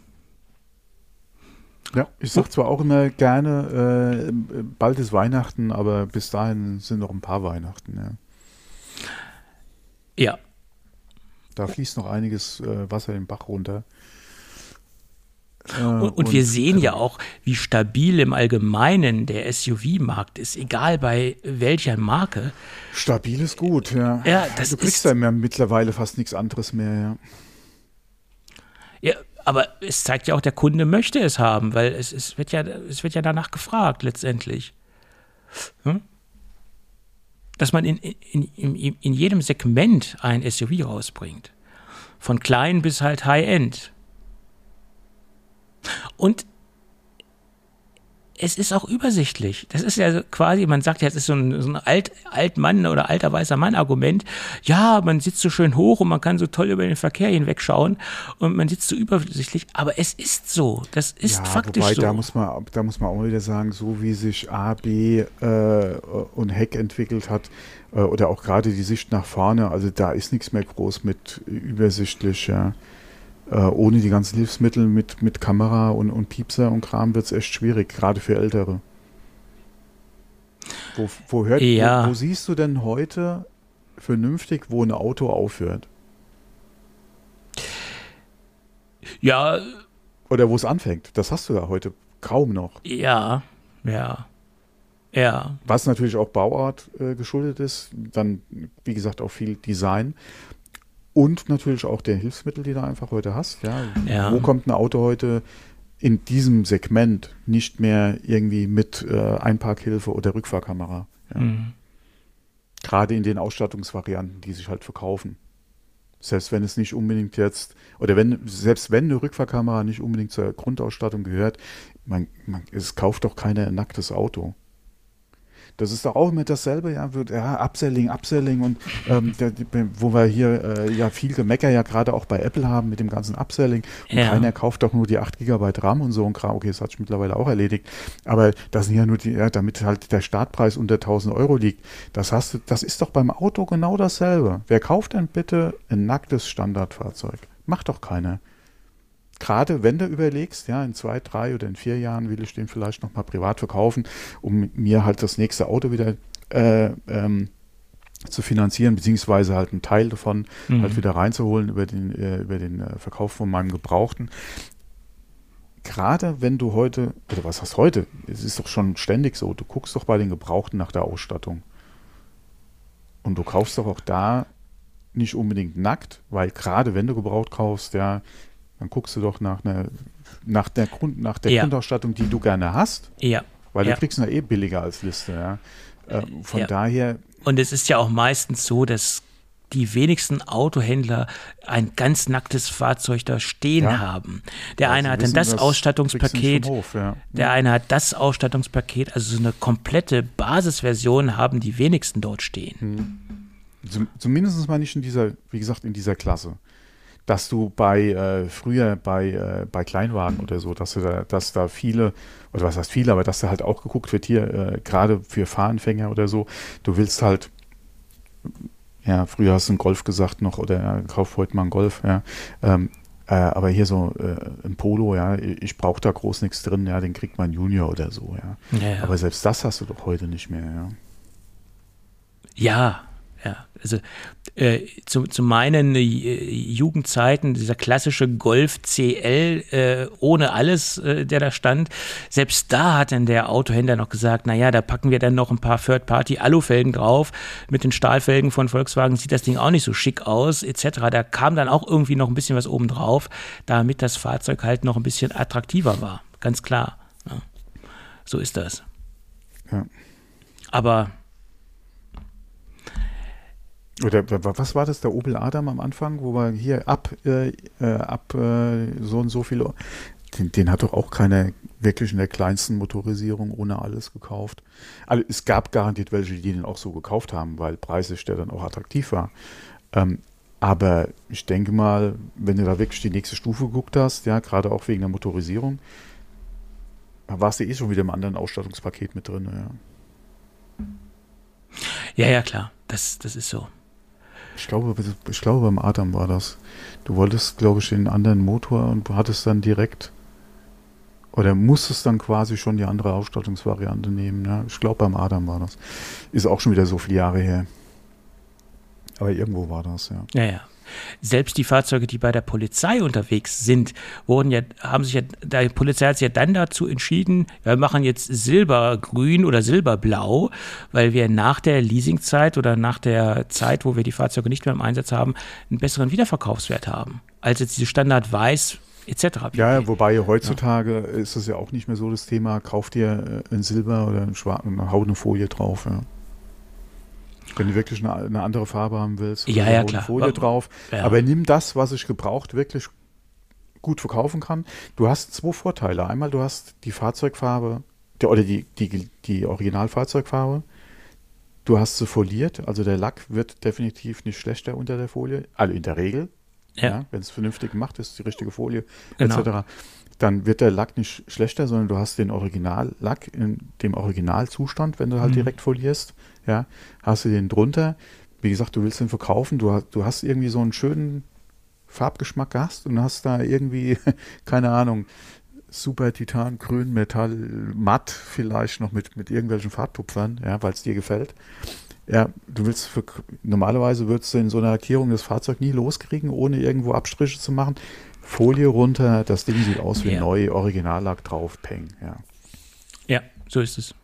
Ja, ich sage zwar auch immer gerne, äh, bald ist Weihnachten, aber bis dahin sind noch ein paar Weihnachten. Ja. ja. Da fließt noch einiges äh, Wasser den Bach runter. Äh, und, und, und wir sehen ja auch, wie stabil im Allgemeinen der S U V-Markt ist, egal bei welcher Marke. Stabil ist gut, ja. ja das du kriegst ist, ja mittlerweile fast nichts anderes mehr, ja. Ja, aber es zeigt ja auch, der Kunde möchte es haben, weil es, es, wird, ja, es wird ja danach gefragt letztendlich. Hm? Dass man in, in, in, in jedem Segment ein S U V rausbringt. Von klein bis halt High-End. Und es ist auch übersichtlich. Das ist ja quasi, man sagt ja, es ist so ein, so ein Alt, Altmann oder alter weißer Mann-Argument. Ja, man sitzt so schön hoch und man kann so toll über den Verkehr hinwegschauen und man sitzt so übersichtlich. Aber es ist so. Das ist ja, faktisch wobei, so. Da muss man, da muss man auch wieder sagen, so wie sich A, B äh, und Heck entwickelt hat, äh, oder auch gerade die Sicht nach vorne, also da ist nichts mehr groß mit übersichtlich, ja. Äh, ohne die ganzen Hilfsmittel mit, mit Kamera und, und Piepser und Kram wird es echt schwierig, gerade für Ältere. Wo, wo, hört, ja. wo, wo siehst du denn heute vernünftig, wo ein Auto aufhört? Ja. Oder wo es anfängt? Das hast du ja heute kaum noch. Ja, ja, ja. Was natürlich auch Bauart äh, geschuldet ist, dann, wie gesagt, auch viel Design. Und natürlich auch der Hilfsmittel, die du einfach heute hast. Ja. Ja. Wo kommt ein Auto heute in diesem Segment nicht mehr irgendwie mit äh, Einparkhilfe oder Rückfahrkamera? Ja. Mhm. Gerade in den Ausstattungsvarianten, die sich halt verkaufen. Selbst wenn es nicht unbedingt jetzt, oder wenn, selbst wenn eine Rückfahrkamera nicht unbedingt zur Grundausstattung gehört, man, man, es kauft doch keiner ein nacktes Auto. Das ist doch auch immer dasselbe, ja, wird, ja, Upselling, Upselling und ähm, der, wo wir hier äh, ja viel Gemecker ja gerade auch bei Apple haben mit dem ganzen Upselling und ja. keiner kauft doch nur die acht Gigabyte RAM und so ein Kram, okay, das hat sich mittlerweile auch erledigt, aber das sind ja nur die, ja, damit halt der Startpreis unter tausend Euro liegt, das hast du, das ist doch beim Auto genau dasselbe. Wer kauft denn bitte ein nacktes Standardfahrzeug? Macht doch keiner. Gerade wenn du überlegst, ja, in zwei, drei oder in vier Jahren will ich den vielleicht nochmal privat verkaufen, um mir halt das nächste Auto wieder äh, ähm, zu finanzieren, beziehungsweise halt einen Teil davon mhm. halt wieder reinzuholen über den, äh, über den äh, Verkauf von meinem Gebrauchten. Gerade wenn du heute, oder was heißt heute, es ist doch schon ständig so, du guckst doch bei den Gebrauchten nach der Ausstattung. Und du kaufst doch auch da nicht unbedingt nackt, weil gerade wenn du gebraucht kaufst, ja, dann guckst du doch nach einer nach der, Grund, nach der ja. Grundausstattung, die du gerne hast. Ja. Weil ja. du kriegst ja eh billiger als Liste. Ja. Äh, von ja. daher. Und es ist ja auch meistens so, dass die wenigsten Autohändler ein ganz nacktes Fahrzeug da stehen ja. haben. Der also eine hat wissen, dann das, das Ausstattungspaket, Hof, ja. der eine hat das Ausstattungspaket, also so eine komplette Basisversion haben die wenigsten dort stehen. Hm. Zum, zumindest mal nicht in dieser, wie gesagt, in dieser Klasse. dass du bei äh, früher bei, äh, bei Kleinwagen oder so, dass du da, dass da viele, oder was heißt viele, aber dass da halt auch geguckt wird, hier, äh, gerade für Fahranfänger oder so, du willst halt, ja, früher hast du einen Golf gesagt noch, oder ja, kauf heute mal einen Golf, ja, ähm, äh, aber hier so äh, ein Polo, ja, ich brauche da groß nichts drin, ja, den kriegt man Junior oder so, ja. Ja, ja. Aber selbst das hast du doch heute nicht mehr, ja. Ja, ja, also äh, zu, zu meinen äh, Jugendzeiten, dieser klassische Golf C L äh, ohne alles, äh, der da stand, selbst da hat dann der Autohändler noch gesagt, naja, da packen wir dann noch ein paar Third-Party-Alufelgen drauf, mit den Stahlfelgen von Volkswagen sieht das Ding auch nicht so schick aus, et cetera. Da kam dann auch irgendwie noch ein bisschen was oben drauf, damit das Fahrzeug halt noch ein bisschen attraktiver war, ganz klar. Ja. So ist das. Ja. Aber Oder was war das, der Opel Adam am Anfang, wo wir hier ab, äh, ab äh, so und so viel, den, den hat doch auch keiner wirklich in der kleinsten Motorisierung ohne alles gekauft. Also es gab garantiert welche, die den auch so gekauft haben, weil preislich der dann auch attraktiv war. Ähm, aber ich denke mal, wenn du da wirklich die nächste Stufe geguckt hast, ja, gerade auch wegen der Motorisierung, da warst du eh schon wieder im anderen Ausstattungspaket mit drin, ja. Ja, ja, klar, das, das ist so. Ich glaube, ich glaube, beim Adam war das. Du wolltest, glaube ich, den anderen Motor und hattest dann direkt oder musstest dann quasi schon die andere Ausstattungsvariante nehmen. Ja? Ich glaube, beim Adam war das. Ist auch schon wieder so viele Jahre her. Aber irgendwo war das, ja. Ja, ja. Selbst die Fahrzeuge, die bei der Polizei unterwegs sind, wurden ja, haben sich ja, die Polizei hat sich ja dann dazu entschieden, wir machen jetzt Silbergrün oder Silberblau, weil wir nach der Leasingzeit oder nach der Zeit, wo wir die Fahrzeuge nicht mehr im Einsatz haben, einen besseren Wiederverkaufswert haben, als jetzt diese Standard Weiß et cetera. Ja, wobei heutzutage ja. ist es ja auch nicht mehr so das Thema, kauf dir ein Silber oder ein Schwarz und hau eine Folie drauf, ja. Wenn du wirklich eine, eine andere Farbe haben willst, ja, ja, klar. Eine Folie drauf. Ja. Aber nimm das, was ich gebraucht wirklich gut verkaufen kann. Du hast zwei Vorteile. Einmal, du hast die Fahrzeugfarbe, die, oder die, die, die Originalfahrzeugfarbe. Du hast sie foliert, also der Lack wird definitiv nicht schlechter unter der Folie, also in der Regel. Ja. Ja, wenn es vernünftig gemacht ist, die richtige Folie, genau. et cetera. Dann wird der Lack nicht schlechter, sondern du hast den Originallack in dem Originalzustand, wenn du halt mhm. direkt folierst. Ja, hast du den drunter. Wie gesagt, du willst den verkaufen. Du hast, du hast irgendwie so einen schönen Farbgeschmack gehabt und hast da irgendwie, keine Ahnung, super Titan, Grün, Metall, matt vielleicht noch mit, mit irgendwelchen Farbtupfern, ja, weil es dir gefällt. Ja, du willst für, normalerweise würdest du in so einer Lackierung das Fahrzeug nie loskriegen, ohne irgendwo Abstriche zu machen. Folie runter, das Ding sieht aus wie ja. neu, Originallack drauf, peng, ja. Ja, so ist es.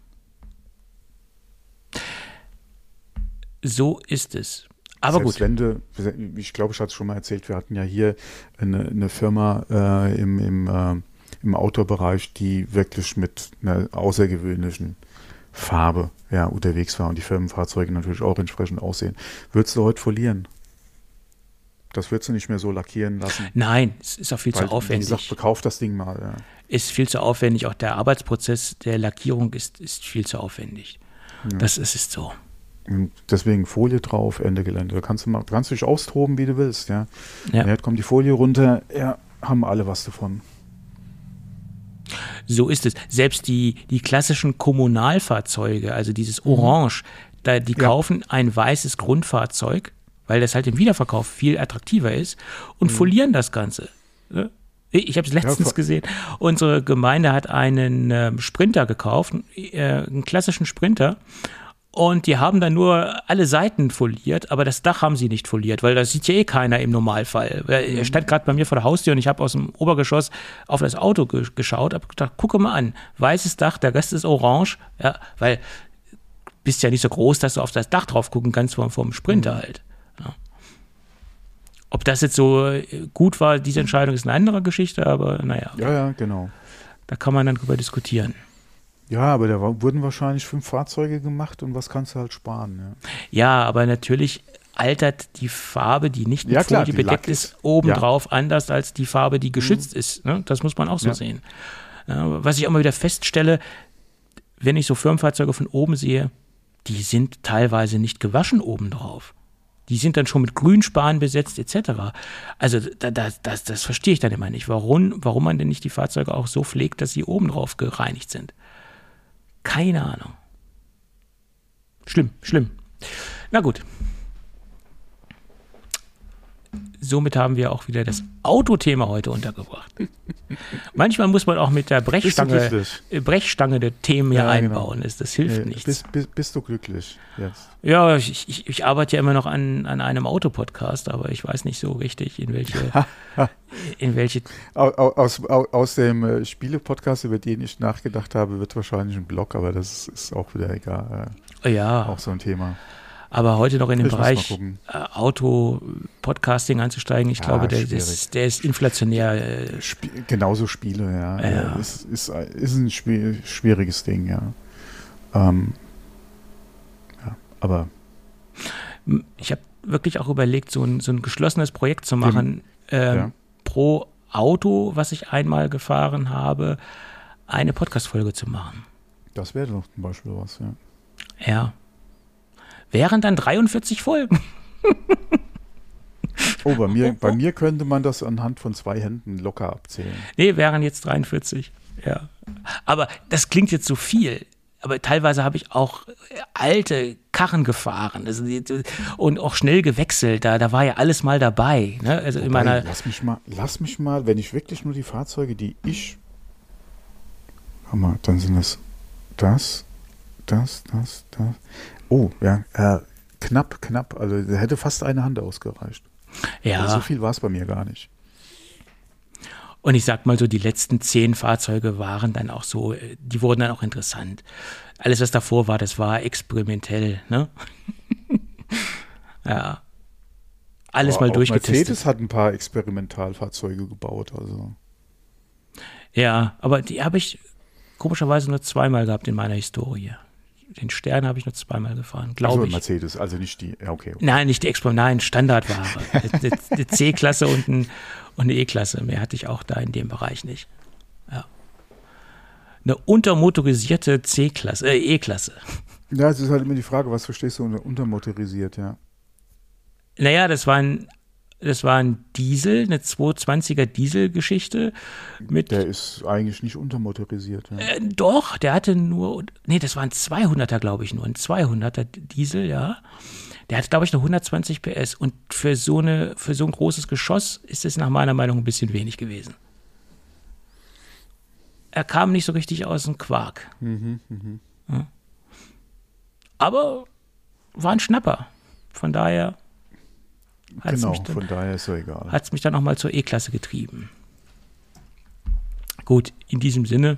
So ist es. Aber Selbst gut. Wenn du, ich glaube, ich hatte es schon mal erzählt, wir hatten ja hier eine, eine Firma äh, im, im, äh, im Outdoor-Bereich, die wirklich mit einer außergewöhnlichen Farbe ja, unterwegs war und die Firmenfahrzeuge natürlich auch entsprechend aussehen. Würdest du heute folieren? Das würdest du nicht mehr so lackieren lassen. Nein, es ist auch viel Weil, zu aufwendig. Wie gesagt, bekauf das Ding mal. Ja. Ist viel zu aufwendig. Auch der Arbeitsprozess der Lackierung ist, ist viel zu aufwendig. Ja. Das, das ist so. Und deswegen Folie drauf, Ende Gelände. Da kannst du, mal, kannst du dich austoben, wie du willst. Ja. Ja. Ja, kommt die Folie runter, ja, haben alle was davon. So ist es. Selbst die, die klassischen Kommunalfahrzeuge, also dieses Orange, mhm. da, die ja. kaufen ein weißes Grundfahrzeug, weil das halt im Wiederverkauf viel attraktiver ist und mhm. folieren das Ganze. Ich habe es letztens ja, gesehen. Unsere Gemeinde hat einen äh, Sprinter gekauft, äh, einen klassischen Sprinter. Und die haben dann nur alle Seiten foliert, aber das Dach haben sie nicht foliert, weil das sieht ja eh keiner im Normalfall. Er stand gerade bei mir vor der Haustür und ich habe aus dem Obergeschoss auf das Auto ge- geschaut, habe gedacht, gucke mal an, weißes Dach, der Rest ist orange, ja, weil du bist ja nicht so groß, dass du auf das Dach drauf gucken kannst vom, vom Sprinter halt. Ja. Ob das jetzt so gut war, diese Entscheidung ist eine andere Geschichte, aber naja. Ja, ja, genau. Da kann man dann drüber diskutieren. Ja, aber da wurden wahrscheinlich fünf Fahrzeuge gemacht und was kannst du halt sparen. Ja, ja aber natürlich altert die Farbe, die nicht mit ja, Folie klar, bedeckt ist, ist obendrauf ja. anders als die Farbe, die geschützt mhm. ist. Ne? Das muss man auch so ja. sehen. Ja, was ich auch mal wieder feststelle, wenn ich so Firmenfahrzeuge von oben sehe, die sind teilweise nicht gewaschen obendrauf. Die sind dann schon mit Grünspan besetzt et cetera. Also da, da, das, das verstehe ich dann immer nicht. Warum, warum man denn nicht die Fahrzeuge auch so pflegt, dass sie oben drauf gereinigt sind? Keine Ahnung. Schlimm, schlimm. Na gut. Somit haben wir auch wieder das Autothema heute untergebracht. Manchmal muss man auch mit der Brechstange, Brechstange der Themen hier ja, einbauen. Genau. Das, das hilft ja, nichts. Bist, bist, bist du glücklich jetzt? Ja, ich, ich, ich arbeite ja immer noch an, an einem Autopodcast, aber ich weiß nicht so richtig, in welche... in welche aus, aus, aus dem Spiele-Podcast, über den ich nachgedacht habe, wird wahrscheinlich ein Blog, aber das ist, ist auch wieder egal. Ja. Auch so ein Thema. Aber heute noch in den ich Bereich äh, Auto-Podcasting einzusteigen, ich ja, glaube, der, der, ist, der ist inflationär. Äh, Sp- genauso Spiele, ja. ja. ja ist, ist, ist ein schwieriges Ding, ja. Ähm, ja, aber. Ich habe wirklich auch überlegt, so ein, so ein geschlossenes Projekt zu machen, ähm, ja. pro Auto, was ich einmal gefahren habe, eine Podcast-Folge zu machen. Das wäre doch zum Beispiel was, ja. Ja. Wären dann dreiundvierzig Folgen. Oh, bei mir, bei mir könnte man das anhand von zwei Händen locker abzählen. Nee, wären jetzt dreiundvierzig. Ja. Aber das klingt jetzt so viel. Aber teilweise habe ich auch alte Karren gefahren also die, und auch schnell gewechselt. Da, da war ja alles mal dabei. Ne? Also Wobei, in meiner lass mich mal, lass mich mal, wenn ich wirklich nur die Fahrzeuge, die ich. Hammer, dann sind es das, das, das, das. Oh, ja, äh, knapp, knapp. Also da hätte fast eine Hand ausgereicht. Ja. Also so viel war es bei mir gar nicht. Und ich sag mal so, die letzten zehn Fahrzeuge waren dann auch so, die wurden dann auch interessant. Alles, was davor war, das war experimentell, ne? Ja. Alles Aber mal auch durchgetestet. Mercedes hat ein paar Experimentalfahrzeuge gebaut, also. Ja, aber die habe ich komischerweise nur zweimal gehabt in meiner Historie. Den Stern habe ich nur zweimal gefahren, glaube also ich. Mercedes, also nicht die, ja, okay. okay. Nein, nicht die Expo, nein, Standardware. Eine, eine C-Klasse und, ein, und eine E-Klasse. Mehr hatte ich auch da in dem Bereich nicht. Ja. Eine untermotorisierte C-Klasse, äh, E-Klasse. Ja, es ist halt immer die Frage, was verstehst du unter untermotorisiert, ja. Naja, das war ein, das war ein Diesel, eine zweihundertzwanziger Dieselgeschichte. Mit, der ist eigentlich nicht untermotorisiert. Ja. Äh, doch, der hatte nur, nee, das war ein zweihunderter, glaube ich nur, ein zweihunderter Diesel, ja. Der hatte, glaube ich, nur hundertzwanzig P S und für so, eine, für so ein großes Geschoss ist es nach meiner Meinung ein bisschen wenig gewesen. Er kam nicht so richtig aus dem Quark. Mhm, mh. Ja. Aber war ein Schnapper. Von daher hat's genau, mich dann, von daher ist so egal. hat es mich dann nochmal zur E-Klasse getrieben. Gut, in diesem Sinne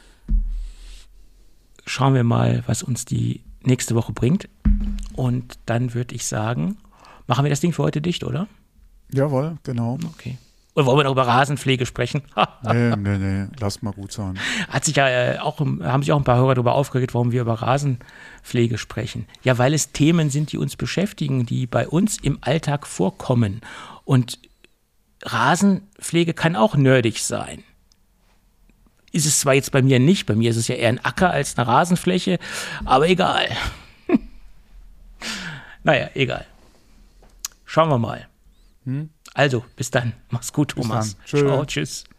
schauen wir mal, was uns die nächste Woche bringt. Und dann würde ich sagen, machen wir das Ding für heute dicht, oder? Jawohl, genau. Okay. Oder wollen wir noch über Rasenpflege sprechen? nee, nee, nee, lass mal gut sein. Hat sich ja äh, auch, haben sich auch ein paar Hörer darüber aufgeregt, warum wir über Rasenpflege sprechen. Ja, weil es Themen sind, die uns beschäftigen, die bei uns im Alltag vorkommen. Und Rasenpflege kann auch nerdig sein. Ist es zwar jetzt bei mir nicht, bei mir ist es ja eher ein Acker als eine Rasenfläche, aber egal. Naja, egal. Schauen wir mal. Hm? Also, bis dann. Mach's gut, Thomas. Bis dann. Tschö. Ciao, tschüss.